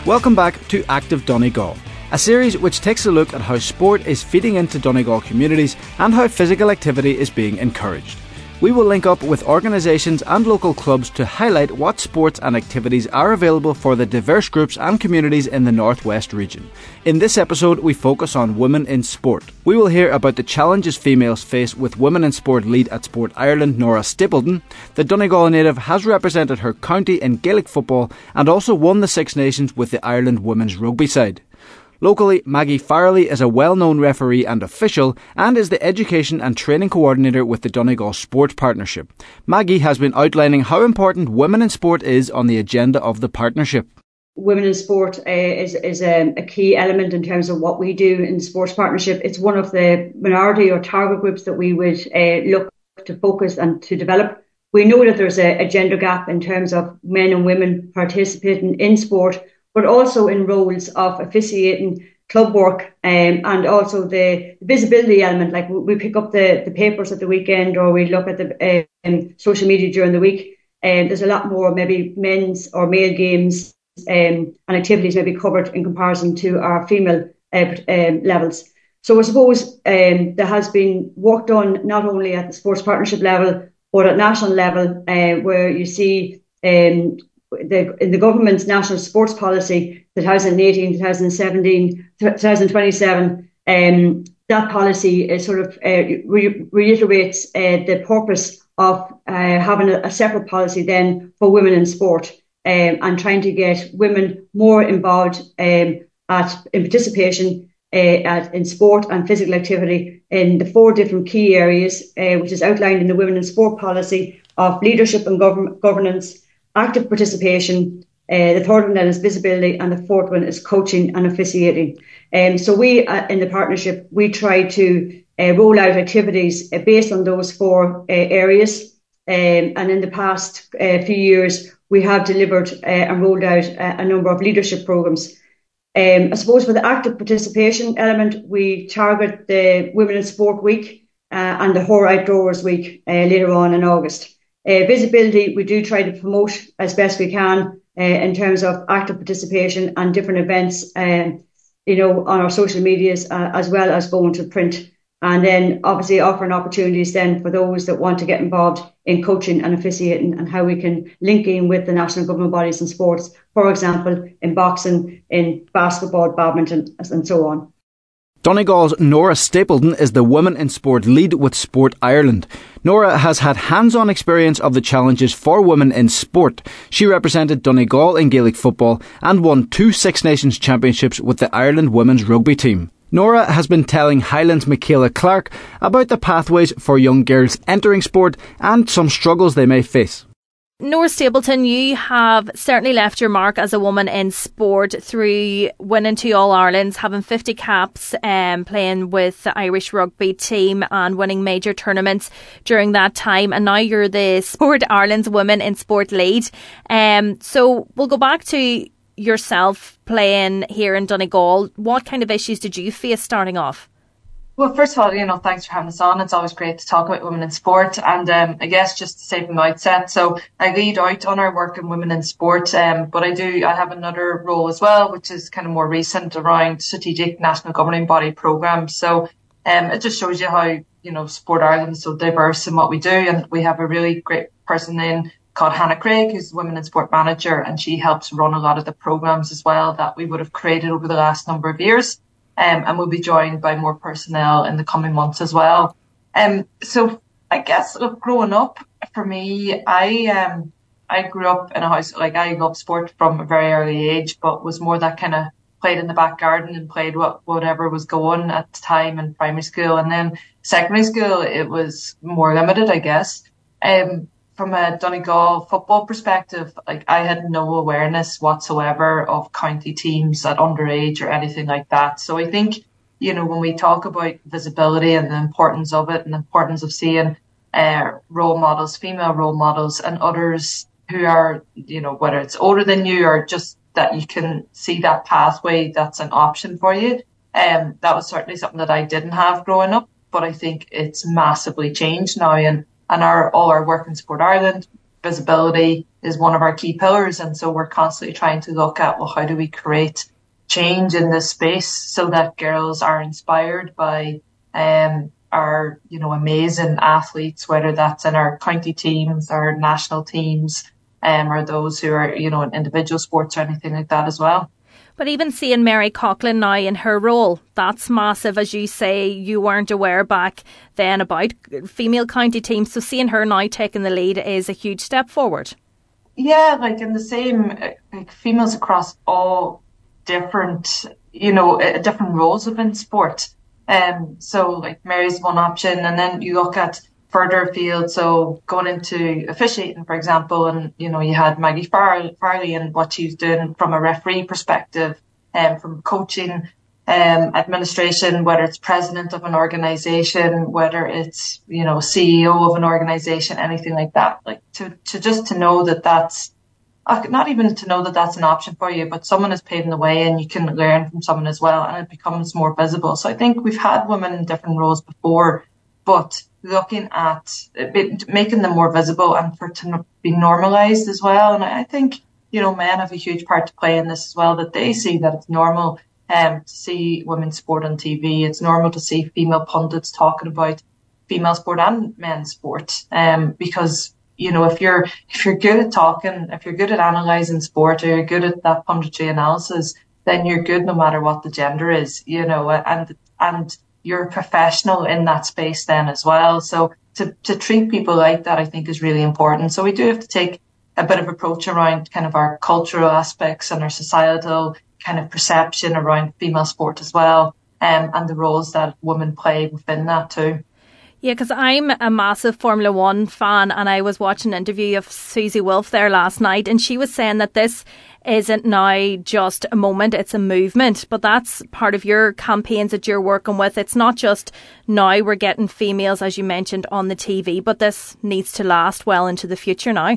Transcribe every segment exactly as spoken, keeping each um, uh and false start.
Welcome back to Active Donegal, a series which takes a look at how sport is feeding into Donegal communities and how physical activity is being encouraged. We will link up with organisations and local clubs to highlight what sports and activities are available for the diverse groups and communities in the North West region. In this episode, we focus on women in sport. We will hear about the challenges females face with Women in Sport lead at Sport Ireland, Nora Stapleton. The Donegal native has represented her county in Gaelic football and also won the Six Nations with the Ireland women's rugby side. Locally, Maggie Farrelly is a well-known referee and official and is the Education and Training Coordinator with the Donegal Sport Partnership. Maggie has been outlining how important women in sport is on the agenda of the partnership. Women in sport uh, is, is a, a key element in terms of what we do in the Sports Partnership. It's one of the minority or target groups that we would uh, look to focus and to develop. We know that there's a, a gender gap in terms of men and women participating in sport, but also in roles of officiating, club work, um, and also the visibility element. Like we pick up the, the papers at the weekend, or we look at the um, social media during the week, and um, there's a lot more maybe men's or male games um, and activities maybe covered in comparison to our female uh, um, levels. So I suppose um, there has been work done not only at the Sports Partnership level, but at national level, uh, where you see um, The, in the government's national sports policy, twenty eighteen, twenty seventeen, twenty twenty-seven, um, that policy is sort of uh, re- reiterates uh, the purpose of uh, having a, a separate policy then for women in sport, um, and trying to get women more involved um, at in participation uh, at, in sport and physical activity in the four different key areas, uh, which is outlined in the Women in Sport policy of leadership and gov- governance, active participation, uh, the third one then is visibility, and the fourth one is coaching and officiating. Um, so we, uh, in the partnership, we try to uh, roll out activities uh, based on those four uh, areas. Um, and in the past uh, few years, we have delivered uh, and rolled out a, a number of leadership programs. Um, I suppose for the active participation element, we target the Women in Sport Week uh, and the Horror Outdoors Week uh, later on in August. Uh, visibility, we do try to promote as best we can uh, in terms of active participation and different events, uh, you know, on our social medias, uh, as well as going to print. And then obviously offering opportunities then for those that want to get involved in coaching and officiating, and how we can link in with the national government bodies in sports, for example, in boxing, in basketball, badminton, and so on. Donegal's Nora Stapleton is the Women in Sport lead with Sport Ireland. Nora has had hands-on experience of the challenges for women in sport. She represented Donegal in Gaelic football and won two Six Nations championships with the Ireland women's rugby team. Nora has been telling Highland's Michaela Clark about the pathways for young girls entering sport and some struggles they may face. Nora Stapleton, you have certainly left your mark as a woman in sport through winning two All-Irelands, having fifty caps, um, playing with the Irish rugby team and winning major tournaments during that time. And now you're the Sport Ireland's Women in Sport lead. Um, so we'll go back to yourself playing here in Donegal. What kind of issues did you face starting off? Well, first of all, you know, thanks for having us on. It's always great to talk about women in sport. And um, I guess just to say from the outset, so I lead out on our work in women in sport, um, but I do, I have another role as well, which is kind of more recent around strategic national governing body programs. So um, it just shows you how, you know, Sport Ireland is so diverse in what we do. And we have a really great person in called Hannah Craig, who's the Women in Sport manager, and she helps run a lot of the programs as well that we would have created over the last number of years. Um, and we'll be joined by more personnel in the coming months as well. Um, so I guess look, growing up, for me, I um, I grew up in a house, like I loved sport from a very early age, but was more that kind of played in the back garden and played what whatever was going at the time in primary school. And then secondary school, it was more limited, I guess. Um, From a Donegal football perspective, like I had no awareness whatsoever of county teams at underage or anything like that. So I think, you know, when we talk about visibility and the importance of it and the importance of seeing uh, role models, female role models and others who are, you know, whether it's older than you or just that you can see that pathway that's an option for you. Um, that was certainly something that I didn't have growing up, but I think it's massively changed now. And And our all our work in Sport Ireland, visibility, is one of our key pillars. And so we're constantly trying to look at, well, how do we create change in this space so that girls are inspired by um, our, you know, amazing athletes, whether that's in our county teams, our national teams, um, or those who are, you know, in individual sports or anything like that as well. But even seeing Mary Coughlin now in her role, that's massive. As you say, you weren't aware back then about female county teams. So seeing her now taking the lead is a huge step forward. Yeah, like in the same, like females across all different, you know, different roles within sport. Um, so like Mary's one option, and then you look at further afield. So going into officiating, for example, and, you know, you had Maggie Far- Farley and what she's doing from a referee perspective, and um, from coaching, um, administration, whether it's president of an organization, whether it's, you know, C E O of an organization, anything like that. Like to, to just to know that that's, not even to know that that's an option for you, but someone is paving the way and you can learn from someone as well, and it becomes more visible. So I think we've had women in different roles before, but looking at it, making them more visible and for it to be normalized as well. And I think, you know, men have a huge part to play in this as well, that they see that it's normal um, to see women's sport on T V. It's normal to see female pundits talking about female sport and men's sport, um, because, you know, if you're if you're good at talking, if you're good at analysing sport, or you're good at that punditry analysis, then you're good no matter what the gender is, you know, and and you're a professional in that space then as well. So to, to treat people like that, I think, is really important. So we do have to take a bit of approach around kind of our cultural aspects and our societal kind of perception around female sport as well, um, and the roles that women play within that too. Yeah, because I'm a massive Formula One fan, and I was watching an interview of Susie Wolff there last night, and she was saying that this isn't now just a moment, it's a movement. But that's part of your campaigns that you're working with. It's not just now we're getting females, as you mentioned, on the T V, but this needs to last well into the future now.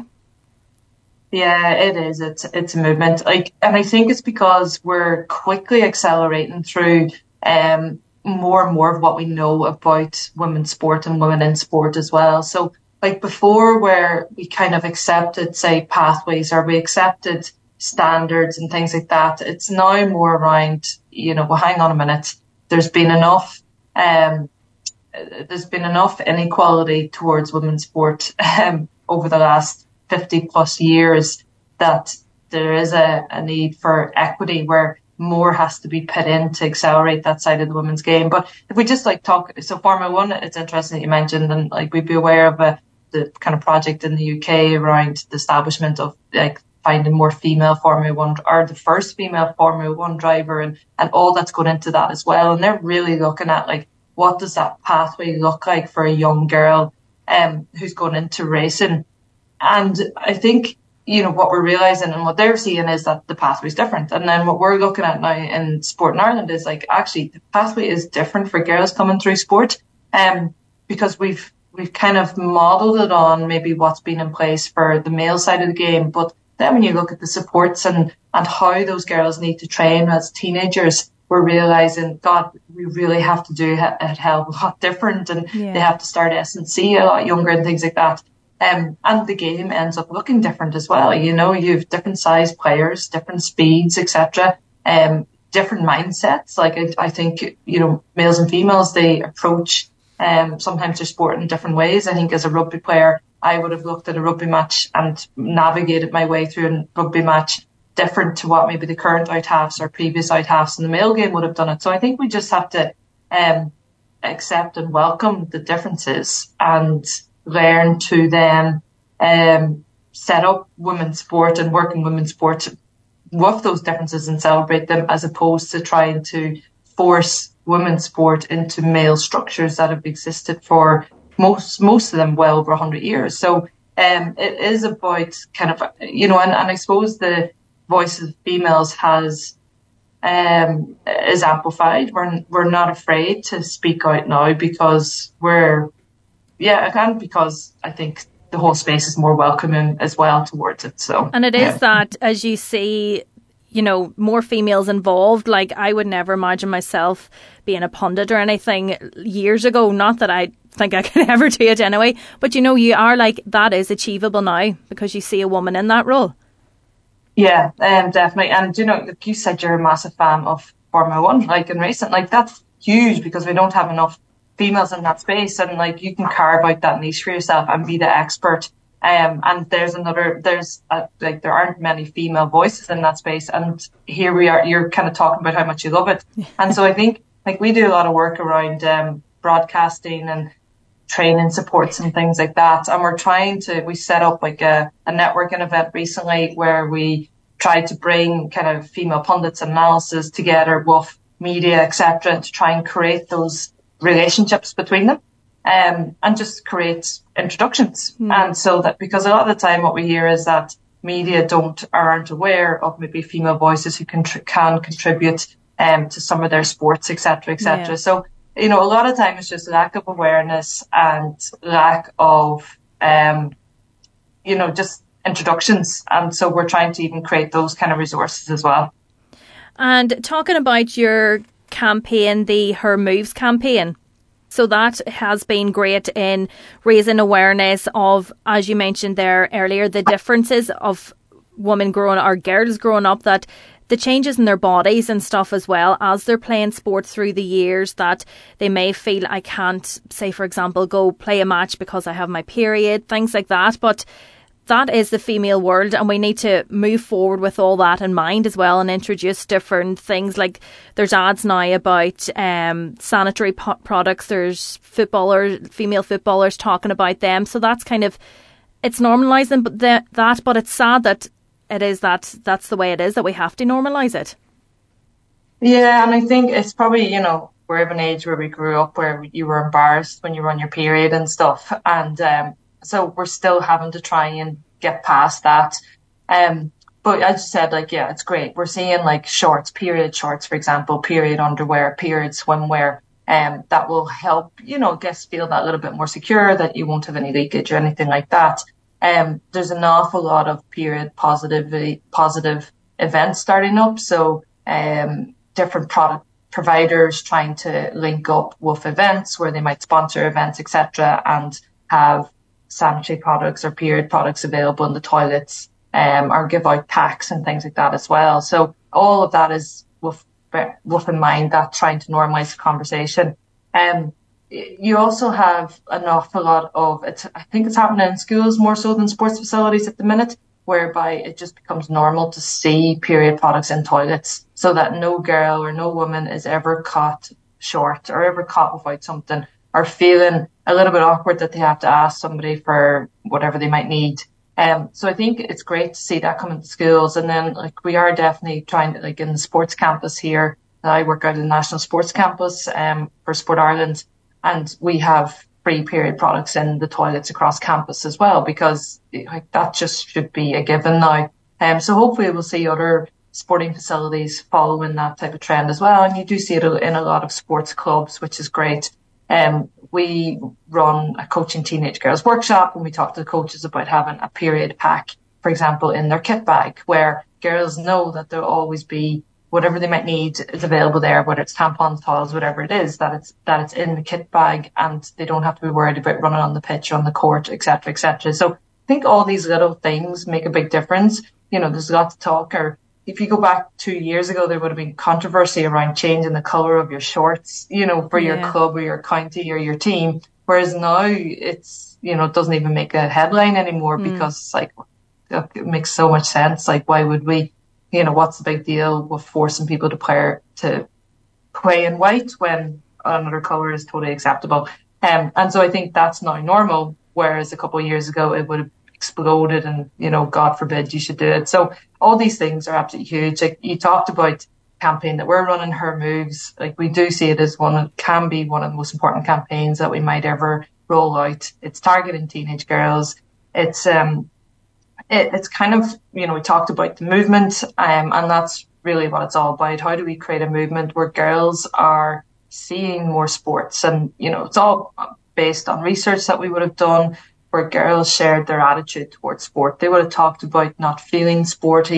Yeah, it is. It's it's a movement. Like, and I think it's because we're quickly accelerating through um more and more of what we know about women's sport and women in sport as well. So like before, where we kind of accepted, say, pathways, or we accepted standards and things like that, it's now more around, you know, well, hang on a minute, there's been enough um there's been enough inequality towards women's sport um over the last fifty plus years that there is a, a need for equity where more has to be put in to accelerate that side of the women's game. But if we just like talk, so Formula One, it's interesting that you mentioned, and like we'd be aware of a, the kind of project in the U K around the establishment of like finding more female Formula One, or the first female Formula One driver, and, and all that's going into that as well. And they're really looking at like, what does that pathway look like for a young girl um, who's going into racing? And I think, you know, what we're realizing and what they're seeing is that the pathway is different. And then what we're looking at now in sport in Ireland is like, actually, the pathway is different for girls coming through sport, um, because we've, we've kind of modeled it on maybe what's been in place for the male side of the game. But then when you look at the supports and, and how those girls need to train as teenagers, we're realizing, God, we really have to do a hell of a lot different, and yeah. They have to start S and C a lot younger and things like that. Um, and the game ends up looking different as well. You know, you have different size players, different speeds, et cetera, um, different mindsets. Like I, I think, you know, males and females, they approach um, sometimes their sport in different ways. I think as a rugby player, I would have looked at a rugby match and navigated my way through a rugby match different to what maybe the current out halves or previous out halves in the male game would have done it. So I think we just have to um, accept and welcome the differences and learn to then um, set up women's sport and work in women's sport with those differences and celebrate them, as opposed to trying to force women's sport into male structures that have existed for most most of them well over one hundred years. So um, it is about kind of, you know, and, and I suppose the voice of females has um, is amplified. We're, we're not afraid to speak out now because we're Yeah, and because I think the whole space is more welcoming as well towards it. So, and it is yeah. that, as you see, you know, more females involved. Like, I would never imagine myself being a pundit or anything years ago. Not that I think I could ever do it anyway. But, you know, you are like, that is achievable now because you see a woman in that role. Yeah, um, definitely. And, you know, like you said, you're a massive fan of Formula One, like in racing. Like, that's huge because we don't have enough females in that space. And, like, you can carve out that niche for yourself and be the expert. Um, and there's another, there's a, like, there aren't many female voices in that space. And here we are, you're kind of talking about how much you love it. And so I think, like, we do a lot of work around, um, broadcasting and training supports and things like that. And we're trying to, we set up like a, a networking event recently where we tried to bring kind of female pundits and analysis together with media, et cetera, to try and create those relationships between them. Um, and just create introductions. Mm. And so that, because a lot of the time what we hear is that media don't, aren't aware of maybe female voices who can, can contribute, um, to some of their sports, et cetera, et cetera. Yeah. So, you know, a lot of time it's just lack of awareness and lack of, um, you know, just introductions. And so we're trying to even create those kind of resources as well. And talking about your campaign, the Her Moves campaign, so that has been great in raising awareness of, as you mentioned there earlier, the differences of women growing or girls growing up, that the changes in their bodies and stuff as well as they're playing sport through the years, that they may feel, I can't, say for example, go play a match because I have my period, things like that. But that is the female world, and we need to move forward with all that in mind as well and introduce different things. Like, there's ads now about um, sanitary po- products. There's footballers, female footballers talking about them. So that's kind of, it's normalising but the, that, but it's sad that it is that that's the way it is, that we have to normalise it. Yeah, and I think it's probably, you know, we're of an age where we grew up where you were embarrassed when you were on your period and stuff. And, um, so we're still having to try and get past that. Um, but as you said, like, yeah, it's great. We're seeing like shorts, period shorts, for example, period underwear, period swimwear. Um, that will help, you know, guests feel that little bit more secure, that you won't have any leakage or anything like that. Um, there's an awful lot of period positivity, positive events starting up. So, um, different product providers trying to link up with events where they might sponsor events, et cetera, and have sanitary products or period products available in the toilets, um, or give out packs and things like that as well. So all of that is with, with in mind that trying to normalise the conversation. Um, you also have an awful lot of, it's, I think it's happening in schools more so than sports facilities at the minute, whereby it just becomes normal to see period products in toilets so that no girl or no woman is ever caught short or ever caught without something, or feeling a little bit awkward that they have to ask somebody for whatever they might need. Um, so I think it's great to see that come into schools. And then, like, we are definitely trying to, like, in the sports campus here, I work out in the National Sports Campus, um, for Sport Ireland, and we have free period products in the toilets across campus as well, because, like, that just should be a given now. Um, so hopefully we'll see other sporting facilities following that type of trend as well. And you do see it in a lot of sports clubs, which is great. Um, we run a coaching teenage girls workshop, and we talk to the coaches about having a period pack, for example, in their kit bag, where girls know that there'll always be whatever they might need is available there, whether it's tampons, towels, whatever it is, that it's, that it's in the kit bag, and they don't have to be worried about running on the pitch or on the court, et cetera, et cetera. So I think all these little things make a big difference. You know, there's lots of talk, or if you go back two years ago, there would have been controversy around changing the colour of your shorts, you know, for yeah. your club or your county or your team. Whereas now it's, you know, it doesn't even make a headline anymore mm. because, like, it makes so much sense. Like, why would we, you know, what's the big deal with forcing people to play, to play in white when another colour is totally acceptable? Um, and so I think that's now normal, whereas a couple of years ago it would have exploded and, you know, God forbid you should do it. So all these things are absolutely huge. Like, you talked about campaign that we're running, Her Moves. Like, we do see it as one, it can be one of the most important campaigns that we might ever roll out. It's targeting teenage girls. It's, um, it, it's kind of, you know, we talked about the movement, um, and that's really what it's all about. How do we create a movement where girls are seeing more sports? And, you know, it's all based on research that we would have done, where girls shared their attitude towards sport. They would have talked about not feeling sporty,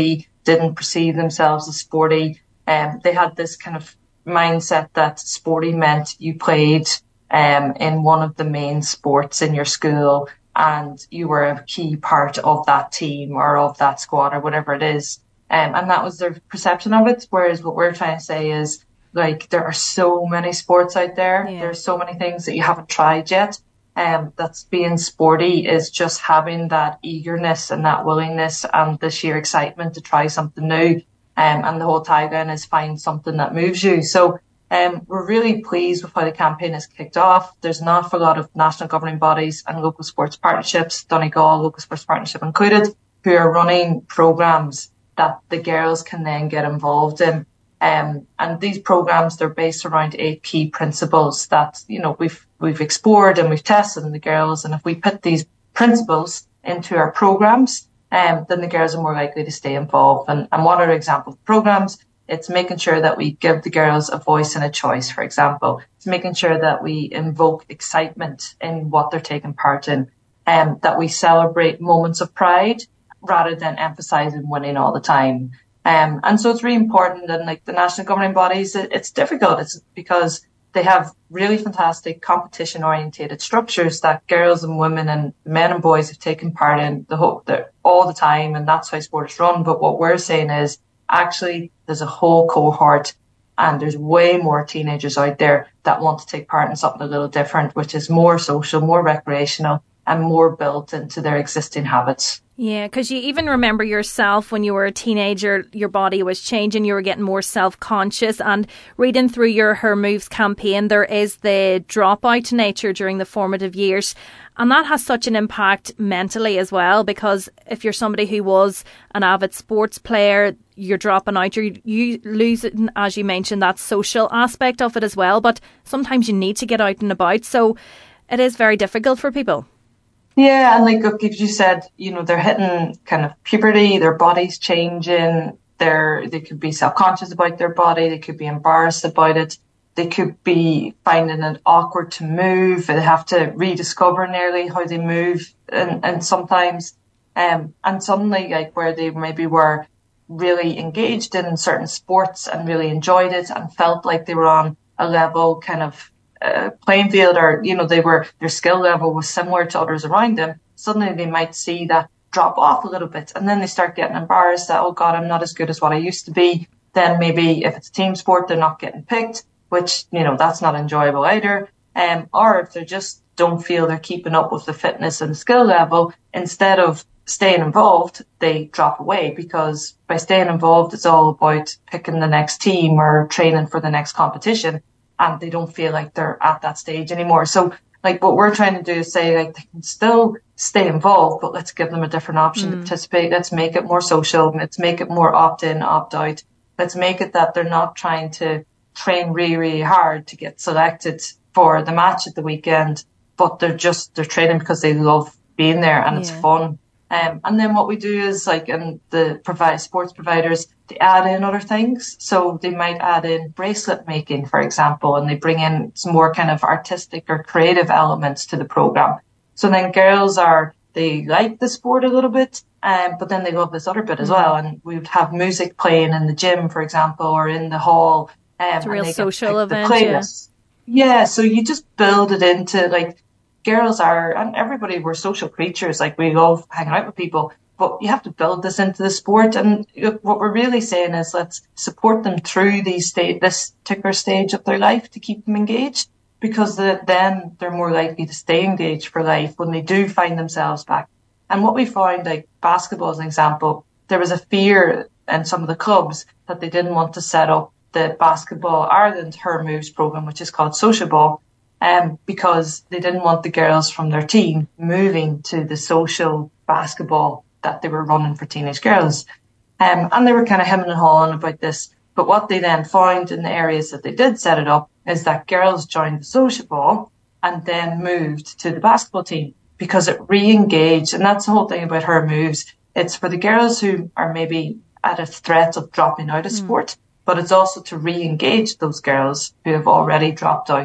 didn't perceive themselves as sporty. Um, they had this kind of mindset that sporty meant you played um, in one of the main sports in your school and you were a key part of that team or of that squad or whatever it is. Um, and that was their perception of it. Whereas what we're trying to say is, like, there are so many sports out there. Yeah. There's so many things that you haven't tried yet. Um, that's being sporty is just having that eagerness and that willingness and the sheer excitement to try something new. Um, and the whole tagline is find something that moves you. So um, we're really pleased with how the campaign has kicked off. There's an awful lot of national governing bodies and local sports partnerships, Donegal Local Sports Partnership included, who are running programmes that the girls can then get involved in. Um, and these programs, they're based around eight key principles that, you know, we've, we've explored and we've tested in the girls. And if we put these principles into our programs, um, then the girls are more likely to stay involved. And, and what are example programs? It's making sure that we give the girls a voice and a choice, for example. It's making sure that we invoke excitement in what they're taking part in, and um, that we celebrate moments of pride rather than emphasizing winning all the time. Um, and so it's really important. And like the national governing bodies, it, it's difficult. It's because they have really fantastic competition orientated structures that girls and women and men and boys have taken part in the whole, the, all the time. And that's how sport is run. But what we're saying is actually there's a whole cohort and there's way more teenagers out there that want to take part in something a little different, which is more social, more recreational and more built into their existing habits. Yeah, because you even remember yourself when you were a teenager, your body was changing, you were getting more self-conscious, and reading through your Her Moves campaign, there is the dropout nature during the formative years, and that has such an impact mentally as well, because if you're somebody who was an avid sports player, you're dropping out, you're, you lose, as you mentioned, that social aspect of it as well, but sometimes you need to get out and about, so it is very difficult for people. Yeah, and like look, as you said, you know, they're hitting kind of puberty, their body's changing, they're, they could be self-conscious about their body, they could be embarrassed about it, they could be finding it awkward to move, they have to rediscover nearly how they move, and, and sometimes, um, and suddenly, like where they maybe were really engaged in certain sports and really enjoyed it and felt like they were on a level kind of Uh, playing field, or you know, they were, their skill level was similar to others around them, suddenly they might see that drop off a little bit, and then they start getting embarrassed that, oh God, I'm not as good as what I used to be. Then maybe if it's team sport, they're not getting picked, which, you know, that's not enjoyable either. Um, or if they just don't feel they're keeping up with the fitness and skill level, instead of staying involved, they drop away, because by staying involved, it's all about picking the next team or training for the next competition. And they don't feel like they're at that stage anymore. So like what we're trying to do is say, like, they can still stay involved, but let's give them a different option mm. to participate. Let's make it more social. Let's make it more opt-in, opt-out. Let's make it that they're not trying to train really, really hard to get selected for the match at the weekend, but they're just, they're training because they love being there and yeah. it's fun. Um, and then what we do is, like, in the provide sports providers, they add in other things. So they might add in bracelet making, for example, and they bring in some more kind of artistic or creative elements to the program. So then girls are, they like the sport a little bit, um, but then they love this other bit as well. And we would have music playing in the gym, for example, or in the hall. Um, it's a real social event. Yeah. yeah. So you just build it into, like, girls are, and everybody, we're social creatures, like we love hanging out with people, but you have to build this into the sport. And what we're really saying is, let's support them through these sta- this particular stage of their life to keep them engaged, because the, then they're more likely to stay engaged for life when they do find themselves back. And what we found, like basketball as an example, there was a fear in some of the clubs that they didn't want to set up the Basketball Ireland Her Moves program, which is called Social Ball, Um, because they didn't want the girls from their team moving to the social basketball that they were running for teenage girls. Um, and they were kind of hemming and hawing about this. But what they then found in the areas that they did set it up is that girls joined the social ball and then moved to the basketball team because it re-engaged. And that's the whole thing about Her Moves. It's for the girls who are maybe at a threat of dropping out of mm. sport, but it's also to re-engage those girls who have already dropped out.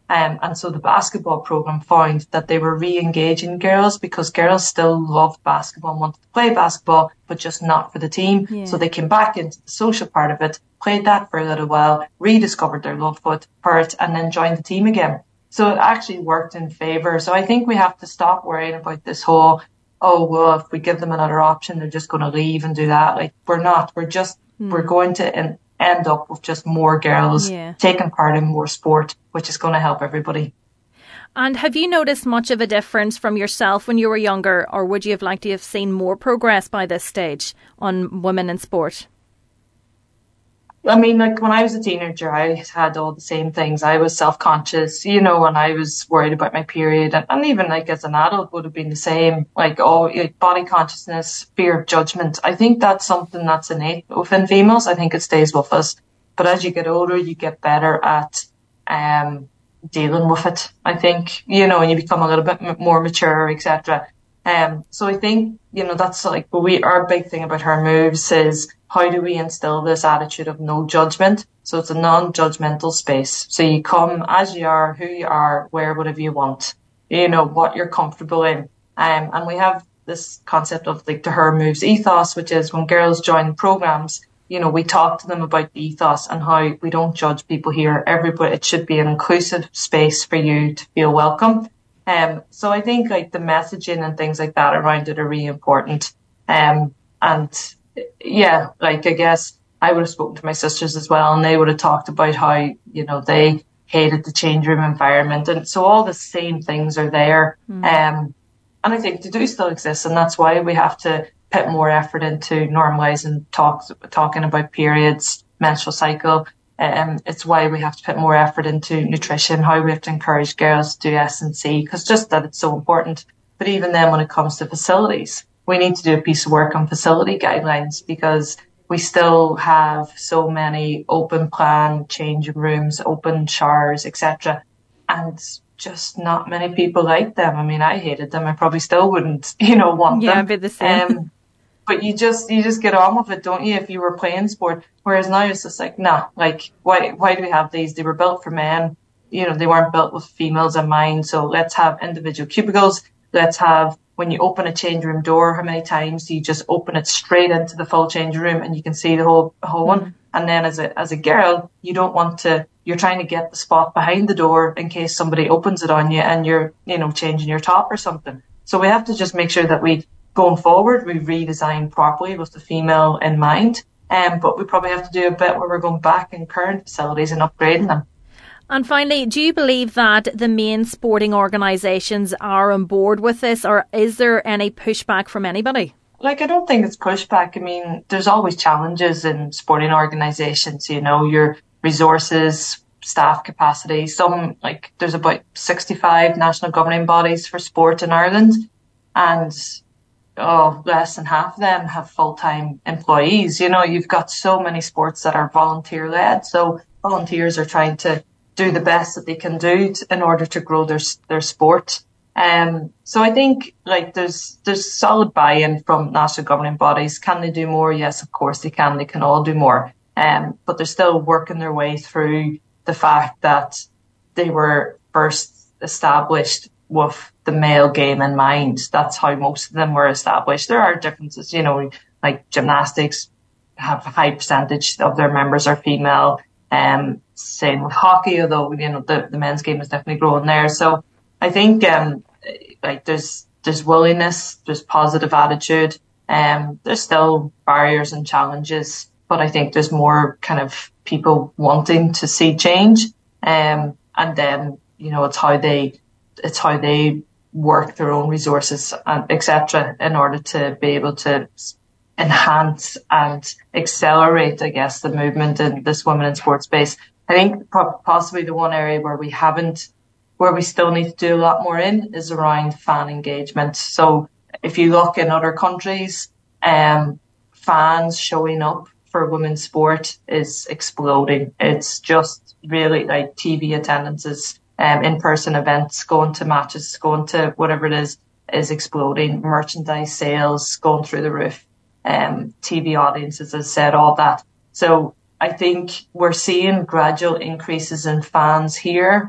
Um, and so the basketball program found that they were re-engaging girls because girls still loved basketball and wanted to play basketball, but just not for the team. Yeah. So they came back into the social part of it, played that for a little while, rediscovered their love for it, and then joined the team again. So it actually worked in favour. So I think we have to stop worrying about this whole, oh, well, if we give them another option, they're just going to leave and do that. Like, we're not. We're just, mm. we're going to in, end up with just more girls yeah. taking part in more sport, which is going to help everybody. And have you noticed much of a difference from yourself when you were younger, or would you have liked to have seen more progress by this stage on women in sport? I mean, like when I was a teenager, I had all the same things. I was self-conscious, you know, and I was worried about my period. And, and even like as an adult would have been the same, like, oh, like body consciousness, fear of judgment. I think that's something that's innate within females. I think it stays with us. But as you get older, you get better at um dealing with it, I think, you know, and you become a little bit m- more mature, et cetera. Um, so I think, you know, that's like, we, our big thing about Her Moves is how do we instill this attitude of no judgment? So it's a non-judgmental space. So you come as you are, who you are, wear whatever you want, you know, what you're comfortable in. Um, and we have this concept of like the Her Moves ethos, which is when girls join programs, you know, we talk to them about the ethos and how we don't judge people here. Everybody, it should be an inclusive space for you to feel welcome. Um, so I think like the messaging and things like that around it are really important. Um, and yeah, like I guess I would have spoken to my sisters as well, and they would have talked about how, you know, they hated the change room environment. And so all the same things are there. Mm. Um, and I think they do still exist. And that's why we have to put more effort into normalising talk, talking about periods, menstrual cycle. Um, it's why we have to put more effort into nutrition, how we have to encourage girls to do S and C, because just that it's so important. But even then, when it comes to facilities, we need to do a piece of work on facility guidelines, because we still have so many open plan changing rooms, open showers, et cetera, and just not many people like them. I mean, I hated them. I probably still wouldn't, you know, want yeah, them. Yeah, be the same. Um, But you just, you just get on with it, don't you, if you were playing sport? Whereas now it's just like, nah, like, why, why do we have these? They were built for men. You know, they weren't built with females in mind. So let's have individual cubicles. Let's have, when you open a change room door, how many times do you just open it straight into the full change room and you can see the whole, whole mm-hmm. one? And then as a, as a girl, you don't want to, you're trying to get the spot behind the door in case somebody opens it on you and you're, you know, changing your top or something. So we have to just make sure that we, going forward, we redesign properly with the female in mind. Um, but we probably have to do a bit where we're going back in current facilities and upgrading them. And finally, do you believe that the main sporting organisations are on board with this, or is there any pushback from anybody? Like, I don't think it's pushback. I mean, there's always challenges in sporting organisations, you know, your resources, staff capacity. Some, like, there's about sixty-five national governing bodies for sport in Ireland, and oh, less than half of them have full-time employees. You know, you've got so many sports that are volunteer-led. So volunteers are trying to do the best that they can do to, in order to grow their their sport. Um, so I think like there's there's solid buy-in from national governing bodies. Can they do more? Yes, of course they can. They can all do more. Um, but they're still working their way through the fact that they were first established with the male game in mind. That's how most of them were established. There are differences, you know, like gymnastics have a high percentage of their members are female. Um, same with hockey, although, you know, the, the men's game is definitely growing there. So I think, um, like there's, there's willingness, there's positive attitude. Um, there's still barriers and challenges, but I think there's more kind of people wanting to see change. Um, and then, you know, it's how they, it's how they work their own resources and et cetera in order to be able to enhance and accelerate, I guess, the movement in this women in sports space. I think possibly the one area where we haven't, where we still need to do a lot more in is around fan engagement. So if you look in other countries, um, fans showing up for women's sport is exploding. It's just really like T V attendances. Um, in-person events, going to matches, going to whatever it is, is exploding. Merchandise sales going through the roof. Um, T V audiences, as I said, all that. So I think we're seeing gradual increases in fans here,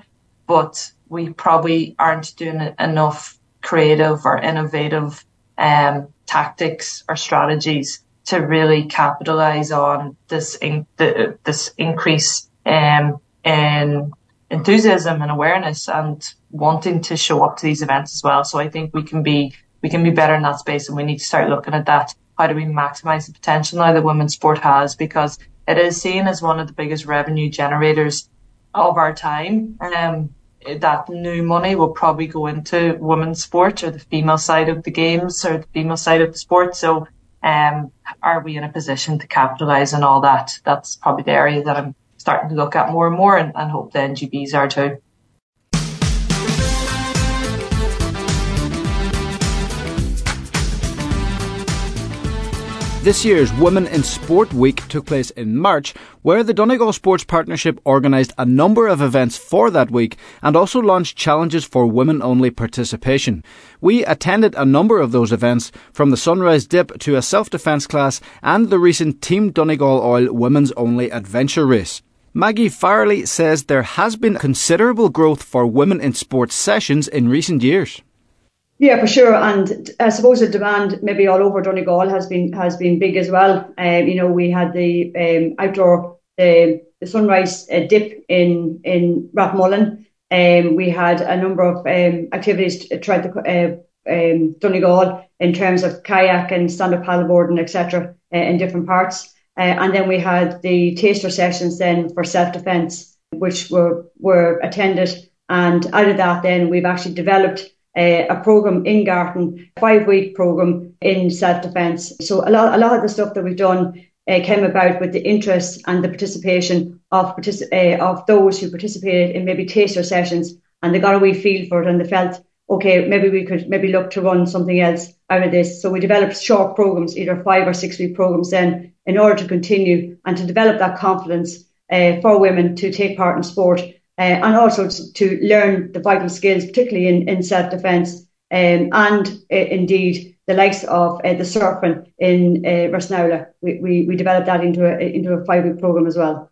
but we probably aren't doing enough creative or innovative um, tactics or strategies to really capitalise on this in, the, this increase um, in enthusiasm and awareness and wanting to show up to these events as well. So I think we can be we can be better in that space, and we need to start looking at that. How do we maximise the potential now that women's sport has? Because it is seen as one of the biggest revenue generators of our time. Um, that new money will probably go into women's sport, or the female side of the games, or the female side of the sport. So um, are we in a position to capitalise on all that? That's probably the area that I'm starting to look at more and more, and, and hope the N G Bs are too. This year's Women in Sport Week took place in March, where the Donegal Sports Partnership organised a number of events for that week and also launched challenges for women-only participation. We attended a number of those events, from the Sunrise Dip to a self-defence class and the recent Team Donegal Oil Women's-Only Adventure Race. Maggie Farley says there has been considerable growth for women in sports sessions in recent years. Yeah, for sure, and I suppose the demand maybe all over Donegal has been has been big as well. Um, you know, we had the um, outdoor the, the sunrise uh, dip in in Rathmullen. Um, we had a number of um, activities throughout the uh, um, Donegal in terms of kayak and stand-up paddleboarding, et cetera, uh, in different parts. Uh, and then we had the taster sessions then for self-defence, which were were attended. And out of that, then we've actually developed Uh, a programme in Gartan, a five-week programme in self-defence. So a lot, a lot of the stuff that we've done uh, came about with the interest and the participation of partic- uh, of those who participated in maybe taster sessions, and they got a wee feel for it, and they felt, okay, maybe we could maybe look to run something else out of this. So we developed short programmes, either five or six-week programmes then, in order to continue and to develop that confidence uh, for women to take part in sport. Uh, and also to, to learn the vital skills, particularly in, in self-defence, um, and uh, indeed the likes of uh, the surfing in uh, Rasnowla. We, we we developed that into a into a five-week programme as well.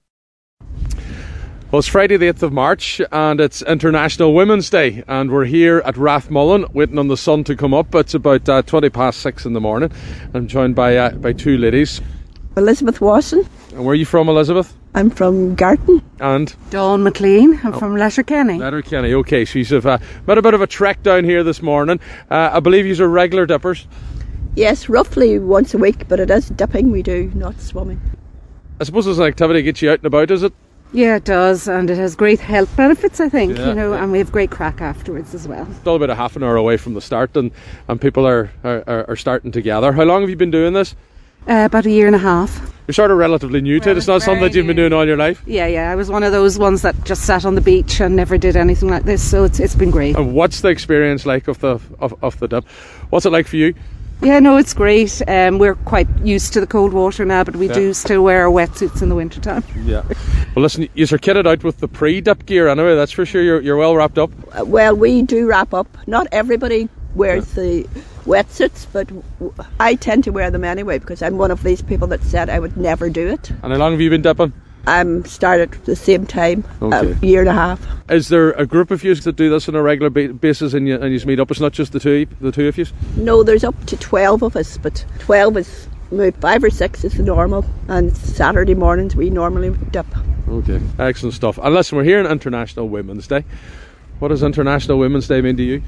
Well, it's Friday the eighth of March and it's International Women's Day, and we're here at Rathmullen waiting on the sun to come up. It's about uh, twenty past six in the morning. I'm joined by uh, by two ladies. Elizabeth Wasson. And where are you from, Elizabeth? I'm from Gartan. And? Dawn McLean. I'm oh. from Letterkenny. Letterkenny, okay. So you've uh, made a bit of a trek down here this morning. Uh, I believe you're regular dippers? Yes, roughly once a week, but it is dipping we do, not swimming. I suppose it's an activity that gets you out and about, is it? Yeah, it does, and it has great health benefits, I think, yeah, you know, yeah. and we have great crack afterwards as well. Still about a half an hour away from the start, and, and people are, are, are starting to gather. How long have you been doing this? Uh, about a year and a half. You're sort of relatively new to it. It's not something that you've been doing all your life. Yeah, yeah. I was one of those ones that just sat on the beach and never did anything like this. So it's it's been great. And what's the experience like of the of, of the dip? What's it like for you? Yeah, no, it's great. Um, we're quite used to the cold water now, but we yeah. do still wear our wetsuits in the winter time. Yeah. Well, listen, you're kitted out with the pre-dip gear anyway. That's for sure. You're you're well wrapped up. Uh, well, we do wrap up. Not everybody wears yeah. the wetsuits, but I tend to wear them anyway because I'm one of these people that said I would never do it. And how long have you been dipping? I'm started at the same time, okay. a year and a half. Is there a group of you that do this on a regular ba- basis and you and you meet up? It's not just the two the two of you? No, there's up to twelve of us, but twelve is five or six is the normal, and Saturday mornings we normally dip. Okay, excellent stuff. And listen, we're here on International Women's Day. What does International Women's Day mean to you?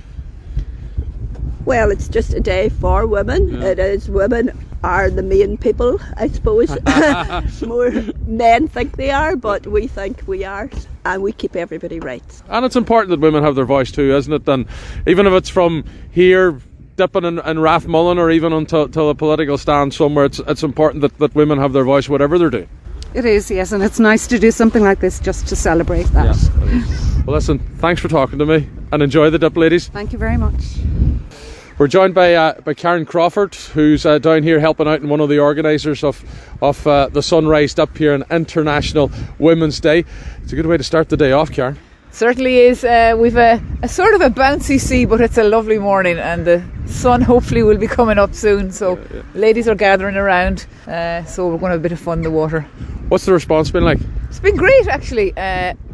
Well, it's just a day for women. Yeah. It is women are the main people, I suppose. More men think they are, but we think we are, and we keep everybody right. And it's important that women have their voice too, isn't it? And even if it's from here dipping in, in Rathmullen or even until, until a political stand somewhere, it's, it's important that, that women have their voice whatever they're doing. It is, yes, and it's nice to do something like this just to celebrate that. Yes, well, listen, thanks for talking to me and enjoy the dip, ladies. Thank you very much. We're joined by uh, by Karen Crawford, who's uh, down here helping out and one of the organisers of of uh, the Sunrise Dip here on International Women's Day. It's a good way to start the day off, Karen. Certainly is. Uh, we've a, a sort of a bouncy sea, but it's a lovely morning, and the sun hopefully will be coming up soon. So yeah, yeah. ladies are gathering around, uh, so we're going to have a bit of fun in the water. What's the response been like? It's been great, actually. Uh,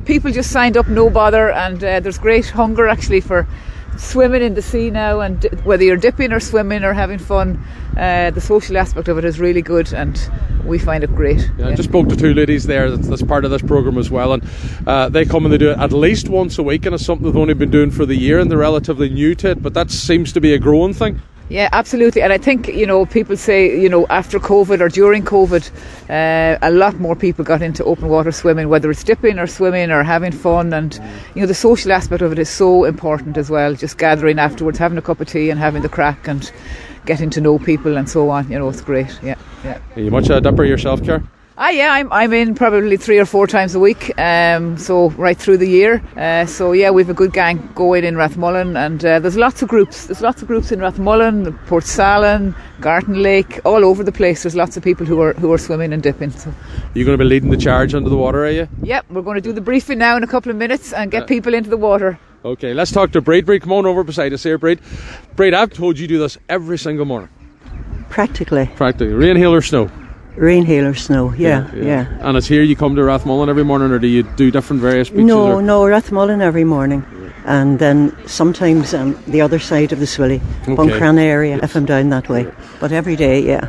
people just signed up, no bother, and uh, there's great hunger actually for swimming in the sea now, and d- whether you're dipping or swimming or having fun, uh, the social aspect of it is really good, and we find it great. Yeah, yeah. I just spoke to two ladies there that's, that's part of this programme as well, and uh, they come and they do it at least once a week, and it's something they've only been doing for the year, and they're relatively new to it, but that seems to be a growing thing. Yeah, absolutely. And I think, you know, people say, you know, after COVID or during COVID, uh, a lot more people got into open water swimming, whether it's dipping or swimming or having fun. And, you know, the social aspect of it is so important as well. Just gathering afterwards, having a cup of tea and having the crack and getting to know people and so on. You know, it's great. Yeah, yeah. Are you much a dipper yourself, Ciara? Ah, yeah, I'm I'm in probably three or four times a week, um, so right through the year. Uh, so yeah, we've a good gang going in Rathmullen, and uh, there's lots of groups. There's lots of groups in Rathmullen, Portsalon, Garton Lake, all over the place. There's lots of people who are who are swimming and dipping. So. You're going to be leading the charge under the water, are you? Yep, we're going to do the briefing now in a couple of minutes and get uh, people into the water. Okay, let's talk to Breed. Breed, come on over beside us here, Breed. Breed, I've told you do this every single morning. Practically. Practically. Rain, hail or snow? Rain, hail or snow, yeah, yeah, yeah. And it's here you come to Rathmullen every morning, or do you do different various beaches? No, or? no, Rathmullen every morning. Yeah. And then sometimes um, the other side of the Swilly, okay. Buncrana area, yes. If I'm down that way. But every day, yeah.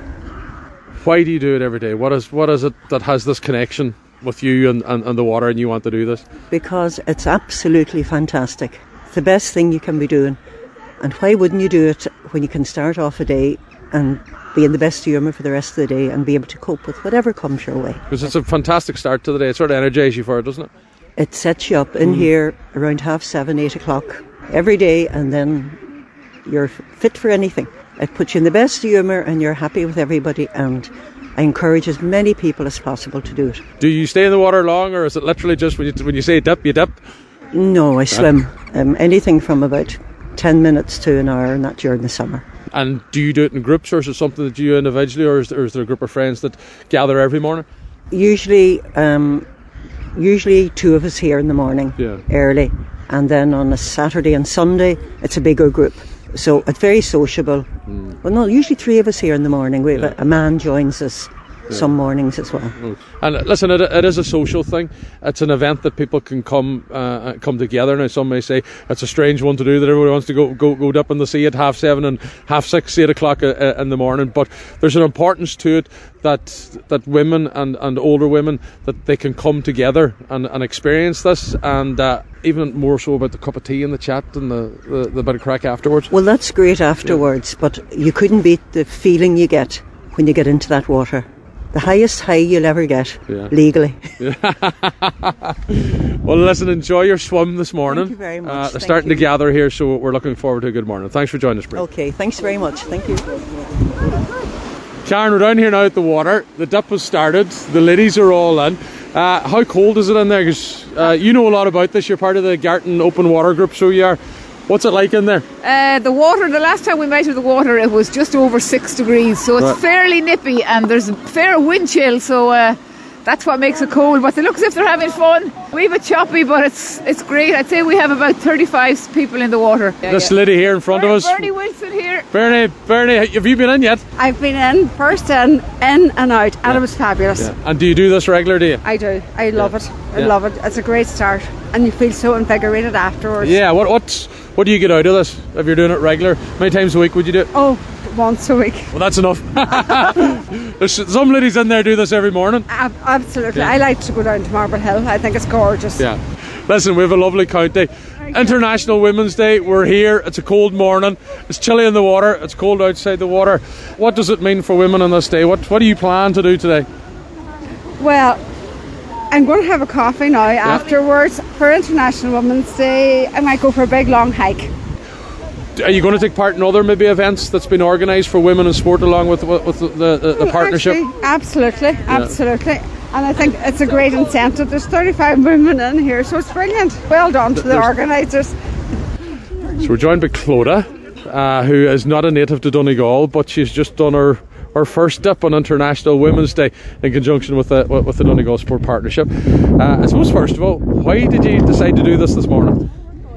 Why do you do it every day? What is what is it that has this connection with you and, and, and the water, and you want to do this? Because it's absolutely fantastic. It's the best thing you can be doing. And why wouldn't you do it when you can start off a day and be in the best humour for the rest of the day and be able to cope with whatever comes your way? Because it's a fantastic start to the day. It sort of energises you for it, doesn't it? It sets you up in mm. here around half seven, eight o'clock every day, and then you're fit for anything. It puts you in the best humour and you're happy with everybody, and I encourage as many people as possible to do it. Do you stay in the water long, or is it literally just when you, when you say dip, you dip? No, I swim. Um, anything from about ten minutes to an hour, and that during the summer. And do you do it in groups, or is it something that you do individually, or is there, or is there a group of friends that gather every morning? Usually, um, usually two of us here in the morning, yeah. early, and then on a Saturday and Sunday, it's a bigger group. So it's very sociable. Mm. Well, no, usually three of us here in the morning. We have yeah. a, a man joins us yeah. some mornings as well. And listen, it, it is a social thing. It's an event that people can come uh, come together. Now, some may say it's a strange one to do, that everybody wants to go go, go dip in the sea at half seven and half six, eight o'clock uh, in the morning. But there's an importance to it that that women and, and older women, that they can come together and, and experience this, and uh, even more so about the cup of tea and the chat and the, the, the bit of crack afterwards. Well, that's great afterwards, yeah. but you couldn't beat the feeling you get when you get into that water. The highest high you'll ever get, yeah. legally. Yeah. Well, listen, enjoy your swim this morning. Thank you very much. Uh, they're starting you. to gather here, so we're looking forward to a good morning. Thanks for joining us, Brie. Okay, thanks very much. Thank you. Karen, we're down here now at the water. The dip has started. The ladies are all in. Uh, how cold is it in there? Because uh, you know a lot about this. You're part of the Garton Open Water Group, so you are. What's it like in there? Uh, the water, the last time we measured the water, it was just over six degrees, so it's right. fairly nippy, and there's a fair wind chill, so uh, that's what makes it cold. But it looks as if they're having fun. We've a choppy, but it's it's great. I'd say we have about thirty-five people in the water. Yeah, this yeah. lady here in front Ber- of us. Bernie Wilson here. Bernie, Bernie, have you been in yet? I've been in, first in, in and out, and yeah. it was fabulous. Yeah. And do you do this regular, do you? I do. I love yeah. it. I yeah. love it. It's a great start, and you feel so invigorated afterwards. Yeah, what what's... What do you get out of this if you're doing it regular? How many times a week would you do it? Oh, once a week. Well, that's enough. There's some ladies in there do this every morning. Uh, absolutely. Yeah. I like to go down to Marble Hill. I think it's gorgeous. Yeah. Listen, we have a lovely county. International Women's Day. We're here. It's a cold morning. It's chilly in the water. It's cold outside the water. What does it mean for women on this day? What What do you plan to do today? Well, I'm going to have a coffee now yeah. afterwards. For International Women's Day, I might go for a big long hike. Are you going to take part in other maybe events that's been organised for women in sport along with with the, the, the, the partnership? Actually, absolutely, yeah. absolutely. And I think it's a great incentive. There's thirty-five women in here, so it's brilliant. Well done to the There's organisers. So we're joined by Clodagh, uh, who is not a native to Donegal, but she's just done her Our first dip on International Women's Day in conjunction with the with the Donegal Sport Partnership. Uh, I suppose first of all, why did you decide to do this this morning?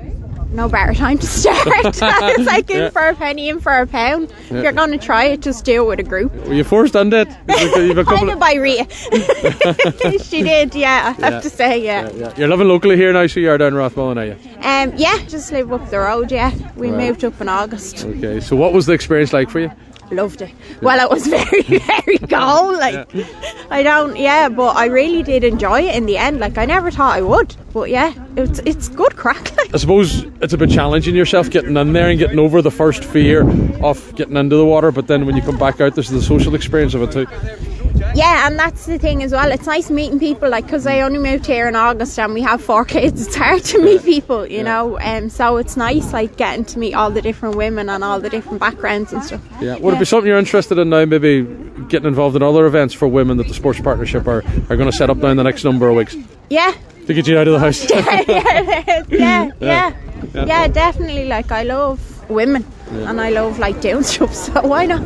no better time to start. It's like in Yeah. for a penny, in for a pound. Yeah. If you're going to try it, just do it with a group. Were you forced into it? You've a couple Kind of by Rita. She did, yeah, I have Yeah. to say, yeah. Yeah. You're living locally here now, so you are down Rathmullen, are you? Um, yeah, just live up the road, yeah. We Right. moved up in August. Okay, so what was the experience like for you? Loved it. Well, it was very, very cold. Like, I don't, yeah, but I really did enjoy it in the end. Like, I never thought I would. But yeah, it's it's good crack. I suppose it's a bit challenging yourself getting in there and getting over the first fear of getting into the water, but then when you come back out, there's the social experience of it too. Yeah, and that's the thing as well. It's nice meeting people, like, because I only moved here in August and we have four kids. It's hard to meet people, you know. Um, so it's nice, like, getting to meet all the different women and all the different backgrounds and stuff. Yeah. Would it be something you're interested in now, maybe getting involved in other events for women that the Sports Partnership are, are going to set up now in the next number of weeks? Yeah. To get you out of the house? yeah, yeah, yeah, Yeah. yeah, yeah, definitely. Like, I love women Yeah. and I love, like, doing stuff, so why not?